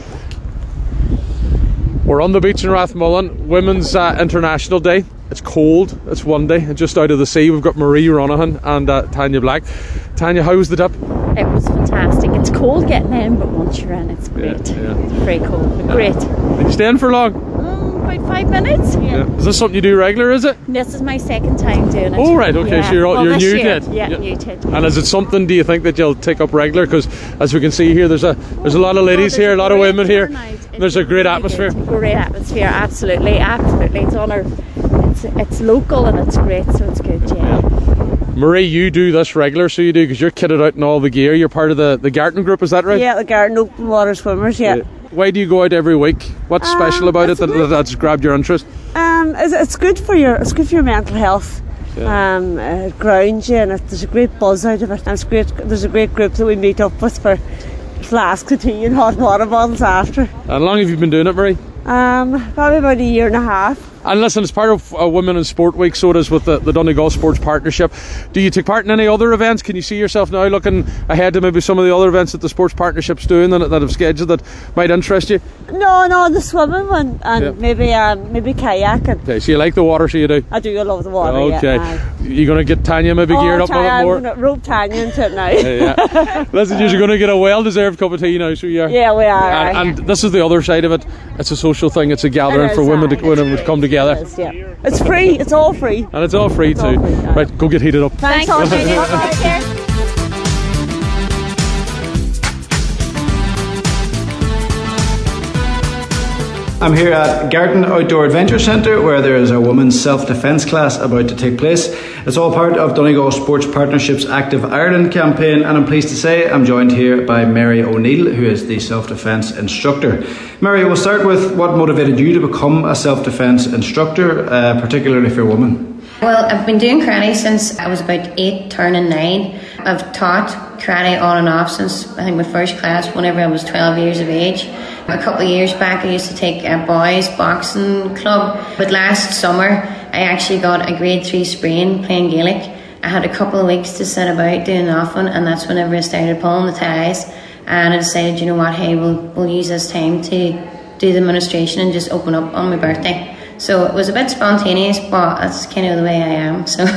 We're on the beach in Rathmullen, Women's uh, International Day. It's cold, it's one day, just out of the sea. We've got Marie Ronahan and uh, Tanya Black. Tanya, how was the dip? It was fantastic. It's cold getting in, but once you're in, it's great. Yeah, yeah. It's very cold, but great. Did you stay in for long? Mm, about five minutes. Yeah. Is this something you do regular, is it? This is my second time doing it. Oh, right, okay, Yeah. so you're, Well, you're this new year. to it. Yeah, new to it. And is it something, do you think, that you'll take up regular? Because as we can see here, there's a there's a lot of ladies here, a lot of women here. There's a great atmosphere. Great atmosphere, absolutely, absolutely. It's on our, it's, it's local and it's great, so it's good, yeah. Marie, you do this regular, so you do, because you're kitted out in all the gear. You're part of the, the Garton group, is that right? Yeah, the Garton Open Water Swimmers, yeah. Why do you go out every week? What's Um, special about it that, it's- that's grabbed your interest? Um, it's, it's good for your it's good for your mental health. Yeah. Um, uh, it grounds you, and it, there's a great buzz out of it. And it's great. There's a great group that we meet up with for flasks of tea and hot water bottles after. How long have you been doing it, Marie? Um, probably about a year and a half. And listen, it's part of uh, Women in Sport Week, so it is with the, the Donegal Sports Partnership. Do you take part in any other events? Can you see yourself now looking ahead to maybe some of the other events that the Sports Partnership's doing that, that have scheduled that might interest you? No, no, the swimming one, and Yeah. maybe um, maybe kayaking. Okay, so you like the water, so you do? I do. I love the water. Okay. Yeah, You're going to get Tanya maybe oh, geared up Tanya, a bit more? I'm going to rope Tanya into it now. yeah. Listen, you're going to get a well-deserved cup of tea now, so you are. Yeah, we are. And, and this is the other side of it. It's a social thing. It's a gathering It for is, women to, aye. women to come together. It is, yeah. It's free. It's all free. And it's all free It's too. all free, aye. Right, go get heated up. Thanks, all. Cheers. I'm here at Garton Outdoor Adventure Centre, where there is a women's self-defence class about to take place. It's all part of Donegal Sports Partnership's Active Ireland campaign, and I'm pleased to say I'm joined here by Mary O'Neill, who is the self-defence instructor. Mary, we'll start with what motivated you to become a self-defence instructor, uh, particularly if you're a woman. Well, I've been doing karate since I was about eight, turning nine. I've taught karate on and off since I think my first class, whenever I was twelve years of age. A couple of years back, I used to take a boys boxing club, but last summer I actually got a grade three sprain playing Gaelic. I had a couple of weeks to sit about doing nothing, and that's whenever I started pulling the ties. And I decided, you know what, hey, we'll we'll use this time to do the administration and just open up on my birthday. So it was a bit spontaneous, but that's kind of the way I am. So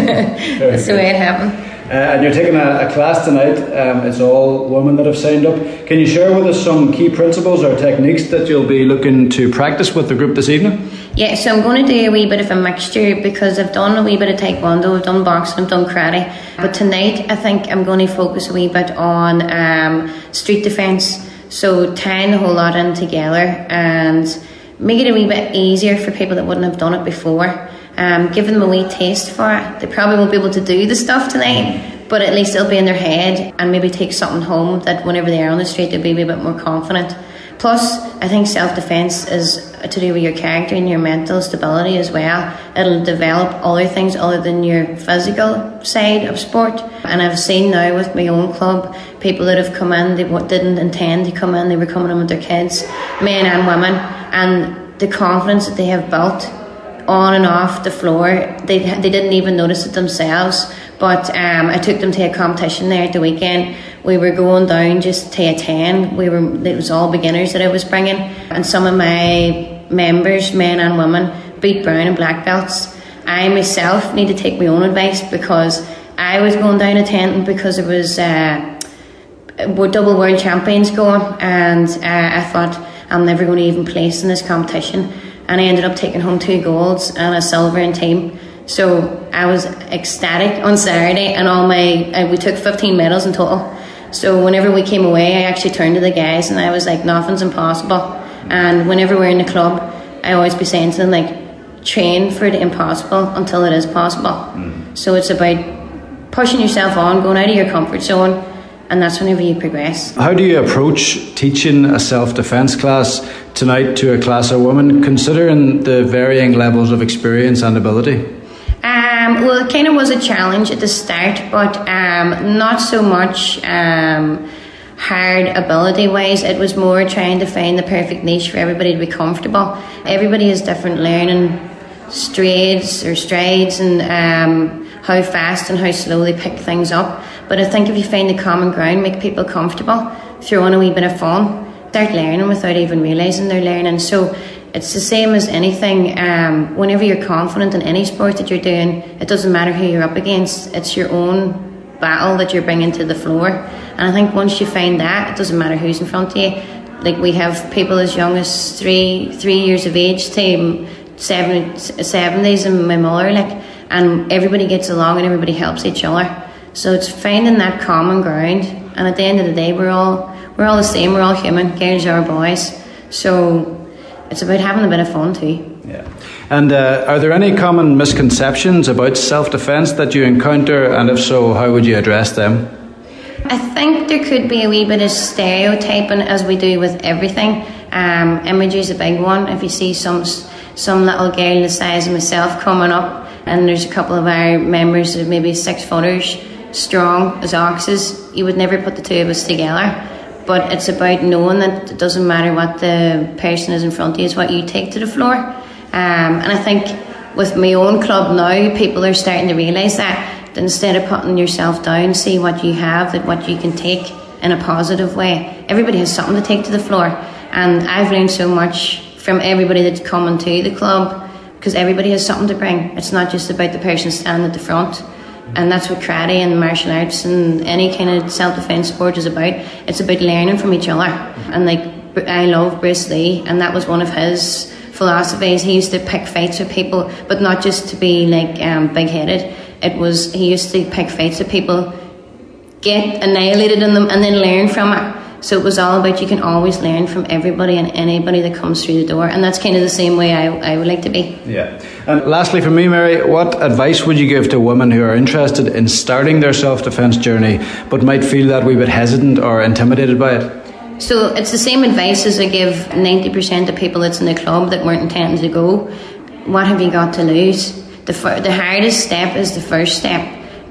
that's the way it happened. Uh, and you're taking a, a class tonight. Um, it's all women that have signed up. Can you share with us some key principles or techniques that you'll be looking to practice with the group this evening? Yeah, so I'm going to do a wee bit of a mixture because I've done a wee bit of taekwondo, I've done boxing, I've done karate. But tonight I think I'm going to focus a wee bit on um, street defence. So tying the whole lot in together and make it a wee bit easier for people that wouldn't have done it before. Um, give them a wee taste for it. They probably won't be able to do the stuff tonight, but at least it'll be in their head and maybe take something home that whenever they are on the street they'll be a wee bit more confident. Plus, I think self-defence is to do with your character and your mental stability as well. It'll develop other things other than your physical side of sport. And I've seen now with my own club, people that have come in, they didn't intend to come in, they were coming in with their kids, men and women, and the confidence that they have built on and off the floor, they they didn't even notice it themselves. But um, I took them to a competition there at the weekend. We were going down just to a ten. We were it was all beginners that I was bringing, and some of my members, men and women, beat brown and black belts. I myself need to take my own advice because I was going down attending because it was uh, we're double world champions going, and uh, I thought I'm never going to even place in this competition, and I ended up taking home two golds and a silver in team. So I was ecstatic on Saturday, and all my uh, we took fifteen medals in total. So whenever we came away, I actually turned to the guys and I was like, nothing's impossible. And whenever we're in the club, I always be saying to them, like, train for the impossible until it is possible. Mm. So it's about pushing yourself on, going out of your comfort zone, and that's whenever you progress. How do you approach teaching a self-defence class tonight to a class of women, considering the varying levels of experience and ability? Um, well, it kind of was a challenge at the start, but um, not so much um, hard ability-wise. It was more trying to find the perfect niche for everybody to be comfortable. Everybody has different learning strides or strides and um, how fast and how slow they pick things up. But I think if you find the common ground, make people comfortable, throw in a wee bit of fun, start learning without even realising they're learning. So it's the same as anything. Um, whenever you're confident in any sport that you're doing, it doesn't matter who you're up against. It's your own battle that you're bringing to the floor. And I think once you find that, it doesn't matter who's in front of you. Like, we have people as young as three three years of age to seven, seventies and my mother, like, and everybody gets along and everybody helps each other. So it's finding that common ground. And at the end of the day, we're all we're all the same. We're all human, girls or boys. So it's about having a bit of fun too. Yeah. And uh, are there any common misconceptions about self-defence that you encounter, and if so, how would you address them? I think there could be a wee bit of stereotyping, as we do with everything. Um, imagery is a big one. If you see some some little girl the size of myself coming up, and there's a couple of our members that are maybe six footers, strong as oxes, you would never put the two of us together. But it's about knowing that it doesn't matter what the person is in front of you, it's what you take to the floor. Um, and I think with my own club now, people are starting to realise that, that instead of putting yourself down, see what you have, that what you can take in a positive way. Everybody has something to take to the floor. And I've learned so much from everybody that's coming to the club, because everybody has something to bring. It's not just about the person standing at the front. And that's what karate and martial arts and any kind of self-defense sport is about. It's about learning from each other. And like, I love Bruce Lee, and that was one of his philosophies. He used to pick fights with people, but not just to be like um, big-headed. It was, he used to pick fights with people, get annihilated in them, and then learn from it. So it was all about, you can always learn from everybody and anybody that comes through the door, and that's kind of the same way I, I would like to be. Yeah. And lastly for me, Mary, what advice would you give to women who are interested in starting their self-defence journey but might feel that wee bit hesitant or intimidated by it? So it's the same advice as I give ninety percent of people that's in the club that weren't intending to go. What have you got to lose? The, fir- the hardest step is the first step,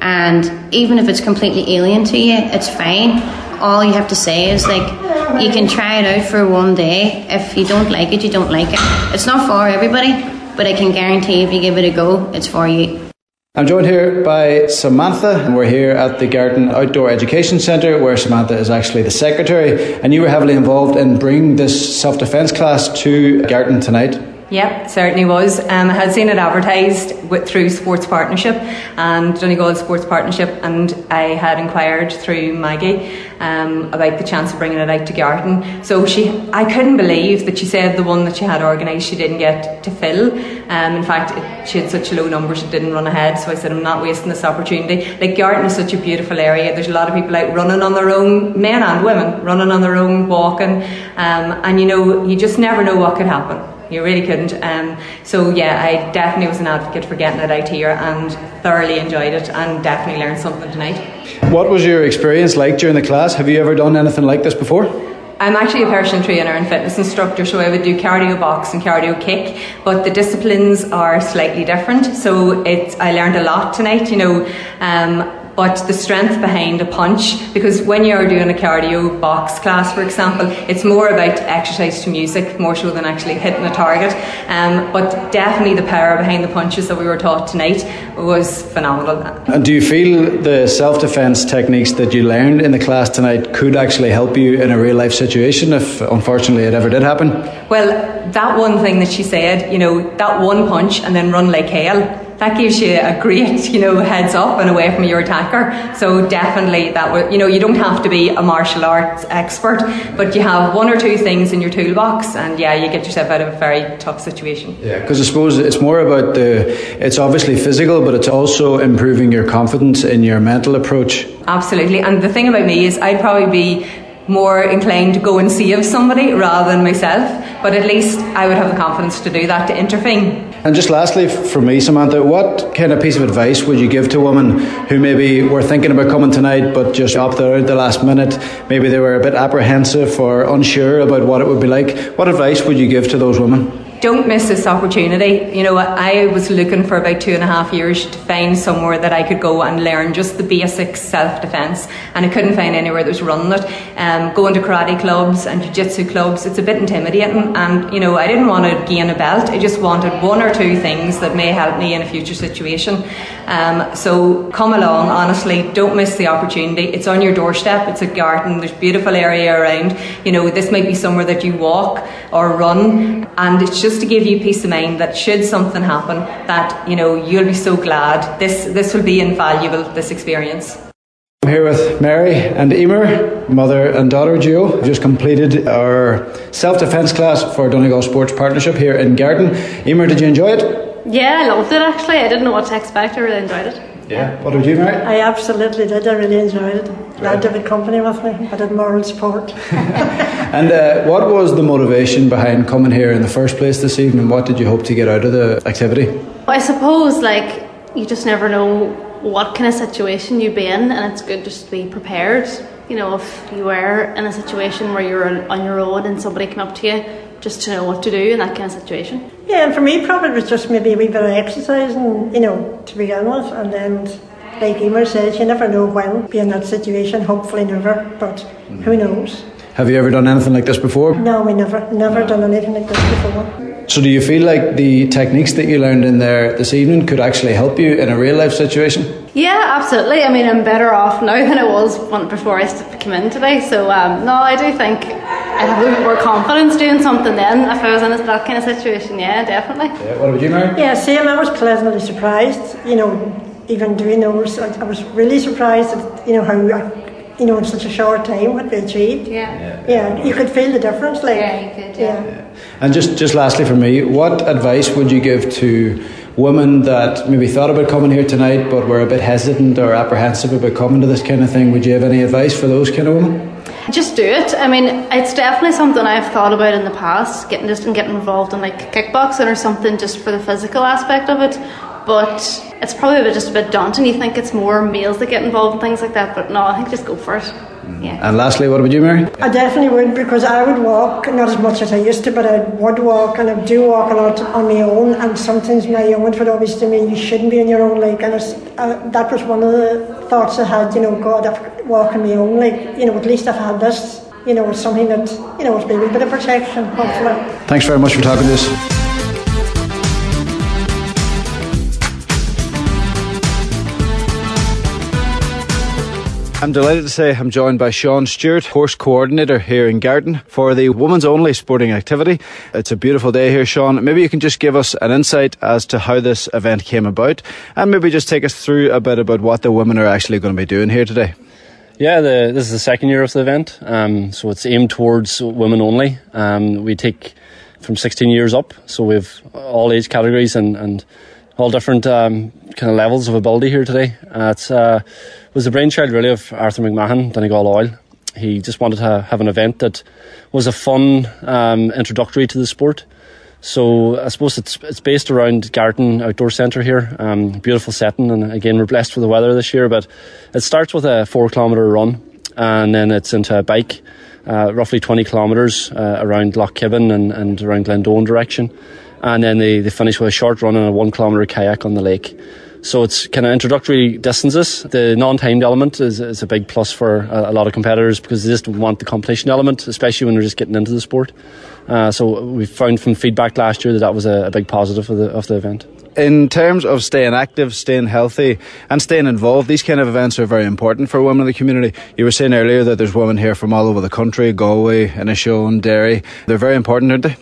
and even if it's completely alien to you, it's fine. All you have to say is, like, you can try it out for one day. If you don't like it, you don't like it. It's not for everybody, but I can guarantee if you give it a go, it's for you. I'm joined here by Samantha, and we're here at the Garton Outdoor Education Centre, where Samantha is actually the secretary, and you were heavily involved in bringing this self-defence class to Garton tonight. Yep, certainly was. Um, I had seen it advertised with, through Sports Partnership and Donegal Sports Partnership, and I had inquired through Maggie um, about the chance of bringing it out to Garton. So she, I couldn't believe that she said the one that she had organised she didn't get to fill. Um, in fact, it, she had such a low number she didn't run ahead, so I said I'm not wasting this opportunity. Like, Garton is such a beautiful area. There's a lot of people out running on their own, men and women, running on their own, walking, um, and you know, you just never know what could happen. You really couldn't. Um, so yeah, I definitely was an advocate for getting it out here and thoroughly enjoyed it and definitely learned something tonight. What was your experience like during the class? Have you ever done anything like this before? I'm actually a personal trainer and fitness instructor, so I would do cardio box and cardio kick, but the disciplines are slightly different. So it's, I learned a lot tonight, you know, um, but the strength behind a punch, because when you're doing a cardio box class, for example, it's more about exercise to music, more so than actually hitting a target. Um, but definitely the power behind the punches that we were taught tonight was phenomenal. And do you feel the self-defence techniques that you learned in the class tonight could actually help you in a real life situation if unfortunately it ever did happen? Well, that one thing that she said, you know, that one punch and then run like hell, that gives you a great, you know, heads up and away from your attacker. So definitely that would, you know, you don't have to be a martial arts expert, but you have one or two things in your toolbox, and yeah, you get yourself out of a very tough situation. Yeah, because I suppose it's more about the, it's obviously physical, but it's also improving your confidence in your mental approach. Absolutely. And the thing about me is I'd probably be more inclined to go and save somebody rather than myself, but at least I would have the confidence to do that, to intervene. And just lastly, for me, Samantha, what kind of piece of advice would you give to women who maybe were thinking about coming tonight but just opted out at the last minute? Maybe they were a bit apprehensive or unsure about what it would be like. What advice would you give to those women? Don't miss this opportunity. You know, I was looking for about two and a half years to find somewhere that I could go and learn just the basic self-defence, and I couldn't find anywhere that was running it. Um, going to karate clubs and jiu-jitsu clubs, it's a bit intimidating, and you know, I didn't want to gain a belt. I just wanted one or two things that may help me in a future situation. Um, so come along, honestly, don't miss the opportunity. It's on your doorstep, it's a garden, there's beautiful area around. You know, this might be somewhere that you walk or run, and it's just just to give you peace of mind that should something happen, that, you know, you'll be so glad. This this will be invaluable, this experience. I'm here with Mary and Emer, mother and daughter duo. We've just completed our self-defence class for Donegal Sports Partnership here in Garden. Emer, did you enjoy it? Yeah, I loved it actually. I didn't know what to expect. I really enjoyed it. Yeah. What did you, Mary? I absolutely did. I really enjoyed it. Glad to have company with me. I did moral support. And uh, what was the motivation behind coming here in the first place this evening? What did you hope to get out of the activity? I suppose, like, you just never know what kind of situation you'd be in, and it's good just to be prepared. You know, if you were in a situation where you're on your own and somebody came up to you, just to know what to do in that kind of situation. Yeah, and for me probably it was just maybe a wee bit of exercise, and you know, to begin with, and then like Emer says, you never know when be in that situation. Hopefully never, but mm. who knows. Have you ever done anything like this before? No, we never never done anything like this before. So do you feel like the techniques that you learned in there this evening could actually help you in a real life situation? Yeah, absolutely. I mean, I'm better off now than I was before I came in today. So um, no, I do think I have a bit more confidence doing something then if I was in that kind of situation. Yeah, definitely. Yeah, what about you, Mary? Yeah, same. I was pleasantly surprised. You know, even doing those, I was really surprised at, you know, how, you know, in such a short time what we achieved. Yeah. Yeah, yeah, you could feel the difference. Like, yeah, you could. Yeah. yeah. And just, just lastly for me, what advice would you give to women that maybe thought about coming here tonight but were a bit hesitant or apprehensive about coming to this kind of thing? Would you have any advice for those kind of women? Just do it. I mean, it's definitely something I've thought about in the past, getting just and getting involved in like kickboxing or something just for the physical aspect of it. But it's probably a bit, just a bit daunting. You think it's more males that get involved in things like that, but no, I think just go for it. Yeah. And lastly, what about you, Mary? I definitely would, because I would walk, not as much as I used to, but I would walk, and I do walk a lot on my own, and sometimes my young ones would always tell me, you shouldn't be on your own, like, and uh, that was one of the thoughts I had, you know, God, I've walked on my own, like, you know, at least I've had this, you know, it's something that, you know, it's maybe a bit of protection, hopefully. Thanks very much for talking to us. I'm delighted to say I'm joined by Sean Stewart, course coordinator here in Garden for the women's only sporting activity. It's a beautiful day here, Sean. Maybe you can just give us an insight as to how this event came about, and maybe just take us through a bit about what the women are actually going to be doing here today. Yeah, the, this is the second year of the event, um, so it's aimed towards women only. Um, we take from sixteen years up, so we have all age categories and, and all different um, kind of levels of ability here today. Uh, it's uh, was the brainchild really of Arthur McMahon, Donegal Oil. He just wanted to have an event that was a fun um, introductory to the sport. So I suppose it's it's based around Garden Outdoor Centre here. Um, beautiful setting, and again we're blessed with the weather this year. But it starts with a four kilometre run, and then it's into a bike, uh, roughly twenty kilometres uh, around Loch Kibben and, and around Glendowan direction. And then they, they finish with a short run and a one kilometre kayak on the lake. So it's kind of introductory distances. The non-timed element is, is a big plus for a, a lot of competitors, because they just want the competition element, especially when they're just getting into the sport. Uh, so we found from feedback last year that that was a, a big positive of the, of the event. In terms of staying active, staying healthy and staying involved, these kind of events are very important for women in the community. You were saying earlier that there's women here from all over the country, Galway, Inishowen, Derry. They're very important, aren't they?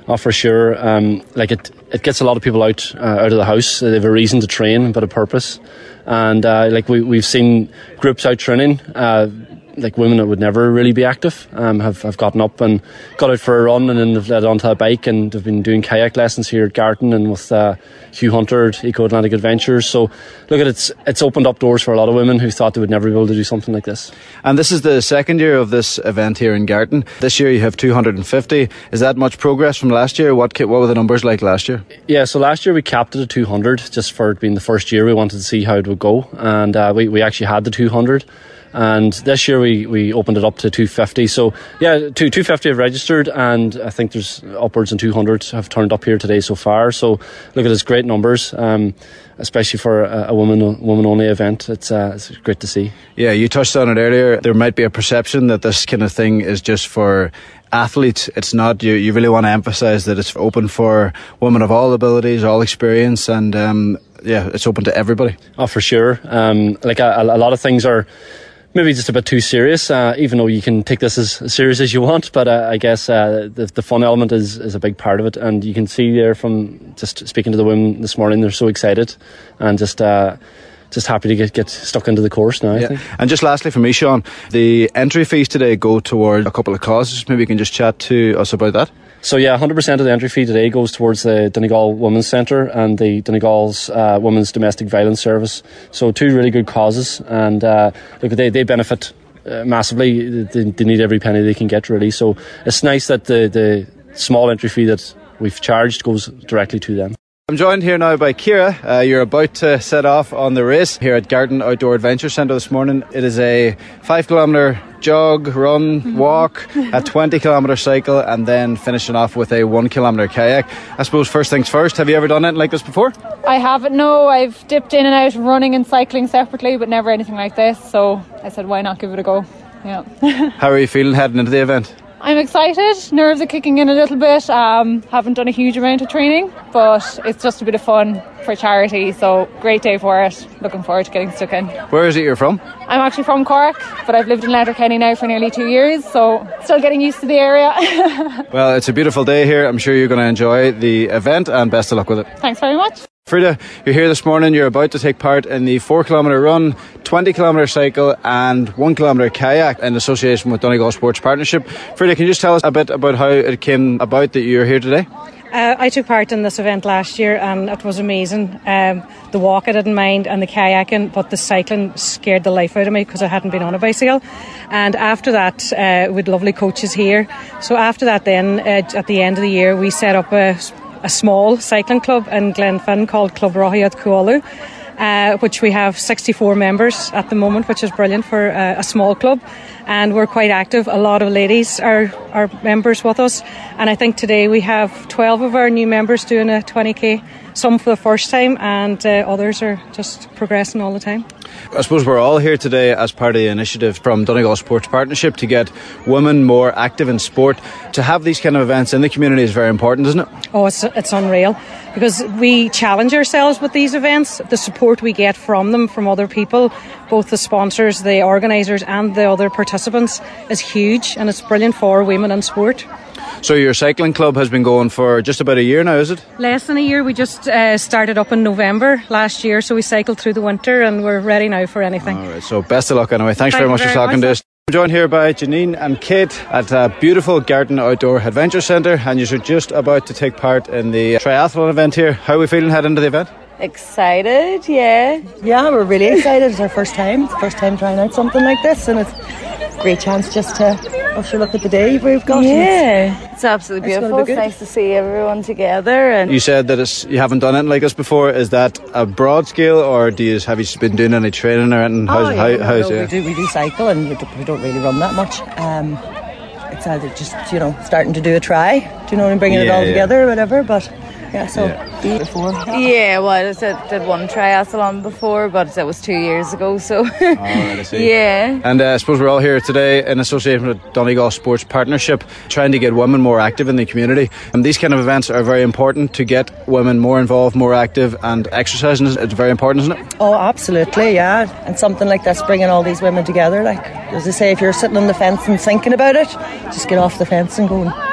Oh, for sure. Um, like it, it gets a lot of people out uh, out of the house. They have a reason to train, a bit of purpose, and uh, like we we've seen groups out training. Uh, like women that would never really be active um, have, have gotten up and got out for a run, and then they've led onto a bike, and they've been doing kayak lessons here at Garton and with uh, Hugh Hunter at Eco Atlantic Adventures. So look at it's it's opened up doors for a lot of women who thought they would never be able to do something like this. And this is the second year of this event here in Garton. This year you have two hundred fifty. Is that much progress from last year? What what were the numbers like last year? Yeah, so last year we capped it at two hundred, just for it being the first year. We wanted to see how it would go, and uh, we, we actually had the two hundred. And this year we, we opened it up to two fifty. So yeah, two, 250 have registered, and I think there's upwards of two hundred have turned up here today so far. So look at this, great numbers, um, especially for a, a woman woman only event. It's uh, it's great to see. Yeah, you touched on it earlier. There might be a perception that this kind of thing is just for athletes. It's not. You, you really want to emphasise that it's open for women of all abilities, all experience, and um, yeah, it's open to everybody. Oh, for sure. Um, like a, a lot of things are maybe just a bit too serious, uh, even though you can take this as serious as you want. But uh, I guess uh, the, the fun element is, is a big part of it. And you can see there from just speaking to the women this morning, they're so excited and just uh, just happy to get, get stuck into the course now, I yeah. think. And just lastly for me, Sean, the entry fees today go towards a couple of causes. Maybe you can just chat to us about that. So yeah, one hundred percent of the entry fee today goes towards the Donegal Women's Centre and the Donegal's uh, Women's Domestic Violence Service. So two really good causes, and uh, look, they, they benefit uh, massively. They, they need every penny they can get, really. So it's nice that the, the small entry fee that we've charged goes directly to them. I'm joined here now by Ciara. Uh, you're about to set off on the race here at Garton Outdoor Adventure Centre this morning. It is a five kilometre jog, run, mm-hmm. walk, a twenty kilometre cycle, and then finishing off with a one kilometre kayak. I suppose first things first, have you ever done anything like this before? I haven't, no. I've dipped in and out running and cycling separately, but never anything like this. So I said, why not give it a go? Yeah. How are you feeling heading into the event? I'm excited. Nerves are kicking in a little bit. Um, haven't done a huge amount of training, but it's just a bit of fun for charity. So great day for it. Looking forward to getting stuck in. Where is it you're from? I'm actually from Cork, but I've lived in Letterkenny now for nearly two years, so still getting used to the area. Well, it's a beautiful day here. I'm sure you're going to enjoy the event, and best of luck with it. Thanks very much. Frida, you're here this morning. You're about to take part in the four kilometre run, twenty kilometre cycle and one kilometre kayak in association with Donegal Sports Partnership. Frida, can you just tell us a bit about how it came about that you're here today? Uh, I took part in this event last year and it was amazing. Um, the walk I didn't mind and the kayaking, but the cycling scared the life out of me because I hadn't been on a bicycle. And after that, uh, with lovely coaches here. So after that then, uh, at the end of the year, we set up a a small cycling club in Glenfin called Club Rohiad Kualu, uh, which we have sixty-four members at the moment, which is brilliant for uh, a small club, and we're quite active. A lot of ladies are, are members with us, and I think today we have twelve of our new members doing a twenty k, some for the first time, and uh, others are just progressing all the time. I suppose we're all here today as part of the initiative from Donegal Sports Partnership to get women more active in sport. To have these kind of events in the community is very important, isn't it? Oh, it's it's unreal, because we challenge ourselves with these events. The support we get from them, from other people, both the sponsors, the organisers and the other participants, is huge, and it's brilliant for women in sport. So your cycling club has been going for just about a year now, is it? Less than a year. We just uh, started up in November last year, so we cycled through the winter and we're ready now for anything. All right, so best of luck anyway. Thanks Thank very much very for talking much. to us. I'm joined here by Janine and Kate at a beautiful Garton Outdoor Adventure Centre, and you're just about to take part in the triathlon event here. How are we feeling heading into the event? Excited, yeah. Yeah, we're really excited. It's our first time. It's the first time trying out something like this, and it's a great chance just to usher look at the day we've got. Yeah, it's, it's absolutely it's beautiful. Be it's nice to see everyone together. And you said that it's, you haven't done anything like this before. Is that a broad scale, or do you have you been doing any training or anything? How's, oh, yeah, how, no, how's no, yeah? we do we do cycle, and we don't, we don't really run that much. Um, it's either just, you know, starting to do a try, do you know, and bringing yeah, it all yeah. together or whatever. But yeah, so yeah. before. Yeah, well, I did, did one triathlon before, but that was two years ago, so. Oh, right, I see. Yeah. And uh, I suppose we're all here today in association with Donegal Sports Partnership, trying to get women more active in the community. And these kind of events are very important to get women more involved, more active, and exercising is it's very important, isn't it? Oh, absolutely, yeah. And something like this, bringing all these women together, like, as I say, if you're sitting on the fence and thinking about it, just get off the fence and go and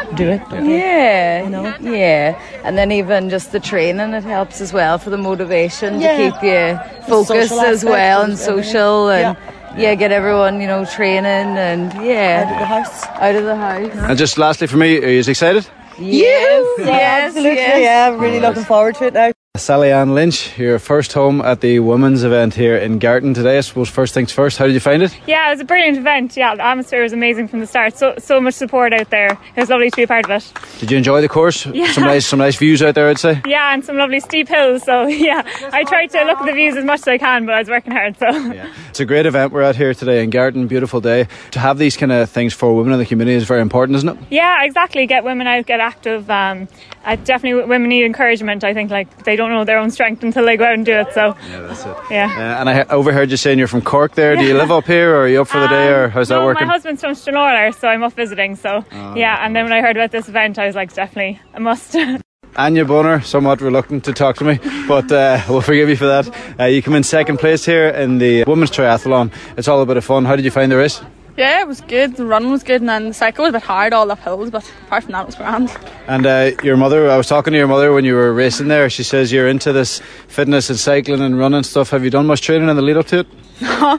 do it. Yeah, You know? yeah. And then even just the training, it helps as well for the motivation Yeah. to keep you focused social as aspect well and and social and Yeah. yeah, get everyone, you know, training and yeah. Out of the house. Out of the house. And just lastly for me, are you excited? Yes, yes, Absolutely, yes. yeah. I'm really looking forward to it now. Sally Ann Lynch, your first home at the women's event here in Garton today. I suppose first things first, how did you find it? Yeah, it was a brilliant event. Yeah, the atmosphere was amazing from the start. So so much support out there. It was lovely to be a part of it. Did you enjoy the course? Yeah. Some nice some nice views out there, I'd say. Yeah, and some lovely steep hills. So yeah, I tried to look at the views as much as I can, but I was working hard. So Yeah. It's a great event we're at here today in Garton. Beautiful day. To have these kind of things for women in the community is very important, isn't it? yeah, exactly. Get women out, get active. Um, I definitely women need encouragement. I think like they don't know their own strength until they go out and do it. So yeah, that's it. Yeah. Uh, and I he- overheard you saying you're from Cork there. Do you Yeah. live up here or are you up for the day or how's that no, working? my husband's from Stranraer, so I'm up visiting. So yeah, and then when I heard about this event, I was like, definitely a must. Anya Bonner, somewhat reluctant to talk to me, but uh, we'll forgive you for that. Uh, you come in second place here in the women's triathlon. It's all a bit of fun. How did you find the race? Yeah, it was good. The run was good, and then the cycle was a bit hard, all up hills, but apart from that, it was grand. And uh, your mother, I was talking to your mother when you were racing there. She says you're into this fitness and cycling and running stuff. Have you done much training in the lead up to it? No,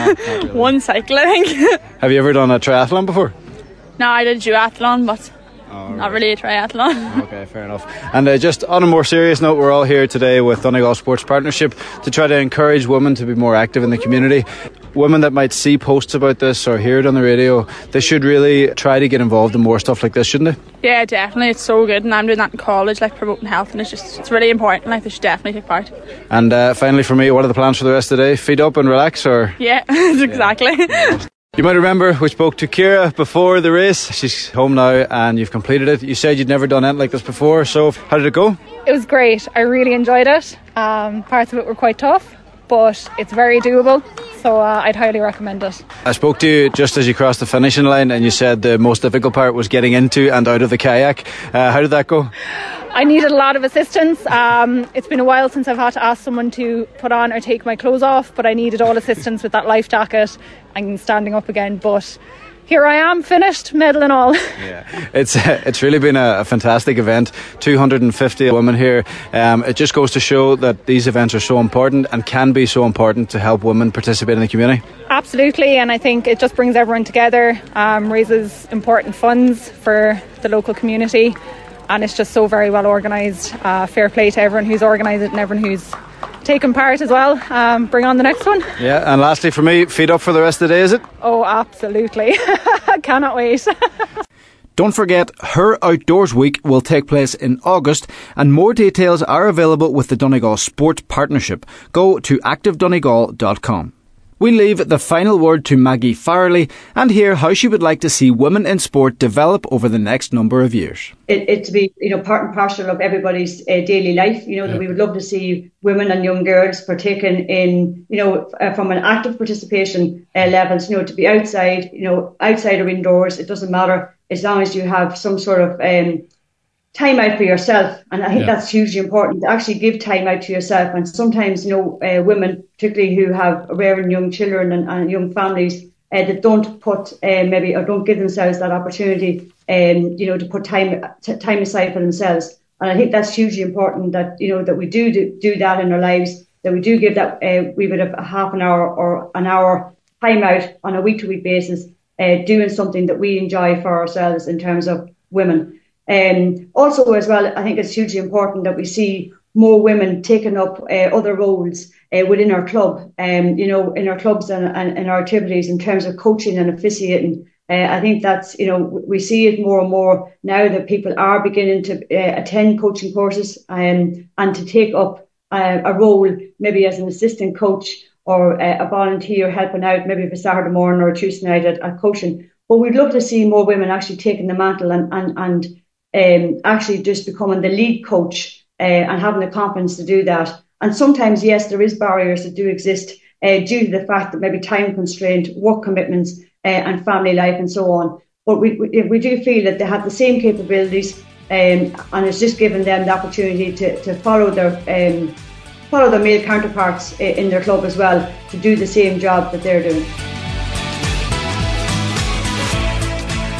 one cycle, I think. Have you ever done a triathlon before? No, I did duathlon, but not really a triathlon. Okay, fair enough. And uh, just on a more serious note, we're all here today with Donegal Sports Partnership to try to encourage women to be more active in the community. Women that might see posts about this or hear it on the radio, they should really try to get involved in more stuff like this, shouldn't they? Yeah, definitely. It's so good, and I'm doing that in college, like promoting health, and it's just it's really important. Like they should definitely take part. And uh, finally for me, what are the plans for the rest of the day? Feed up and relax, or? Yeah, exactly. You might remember we spoke to Ciara before the race. She's home now and you've completed it. You said you'd never done anything like this before, so how did it go? It was great. I really enjoyed it. Um, parts of it were quite tough, but it's very doable. So uh, I'd highly recommend it. I spoke to you just as you crossed the finishing line and you said the most difficult part was getting into and out of the kayak. Uh, how did that go? I needed a lot of assistance. Um, it's been a while since I've had to ask someone to put on or take my clothes off, but I needed all assistance with that life jacket and standing up again. But here I am, finished, medal and all. Yeah, it's uh, it's really been a, a fantastic event. two hundred fifty women here. Um, it just goes to show that these events are so important and can be so important to help women participate in the community. Absolutely, and I think it just brings everyone together, um, raises important funds for the local community, and it's just so very well organised. Uh, fair play to everyone who's organised it and everyone who's taken part as well. Um, bring on the next one. Yeah, and lastly for me, feed up for the rest of the day, is it? Oh, absolutely. Cannot wait. Don't forget, Her Outdoors Week will take place in August and more details are available with the Donegal Sports Partnership. Go to active donegal dot com. We leave the final word to Maggie Farrelly and hear how she would like to see women in sport develop over the next number of years. It, it to be, you know, part and parcel of everybody's uh, daily life. You know, yeah. that we would love to see women and young girls partaking in, you know, uh, from an active participation uh, levels. You know, to be outside, you know, outside or indoors, it doesn't matter as long as you have some sort of um, time out for yourself. And I think yeah. that's hugely important, to actually give time out to yourself. And sometimes, you know, uh, women, particularly who have rearing young children and, and young families, uh, that don't put uh, maybe or don't give themselves that opportunity, um, you know, to put time t- time aside for themselves. And I think that's hugely important that, you know, that we do do, do that in our lives, that we do give that uh, we would have a half an hour or an hour time out on a week to week basis, uh, doing something that we enjoy for ourselves in terms of women. Um, also, as well, I think it's hugely important that we see more women taking up uh, other roles uh, within our club, um, you know, in our clubs and, and, and our activities in terms of coaching and officiating. Uh, I think that's, you know, we see it more and more now that people are beginning to uh, attend coaching courses um, and to take up uh, a role maybe as an assistant coach or uh, a volunteer helping out maybe for Saturday morning or Tuesday night at, at coaching. But we'd love to see more women actually taking the mantle and, and, and Um, actually just becoming the lead coach uh, and having the confidence to do that. And sometimes, yes, there is barriers that do exist uh, due to the fact that maybe time constraint, work commitments uh, and family life and so on. But we, we we do feel that they have the same capabilities um, and it's just giving them the opportunity to, to follow their um, follow their male counterparts in their club as well to do the same job that they're doing.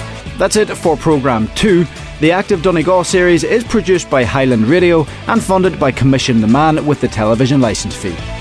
That's it for programme two. The Active Donegal series is produced by Highland Radio and funded by Commission the Man with the television licence fee.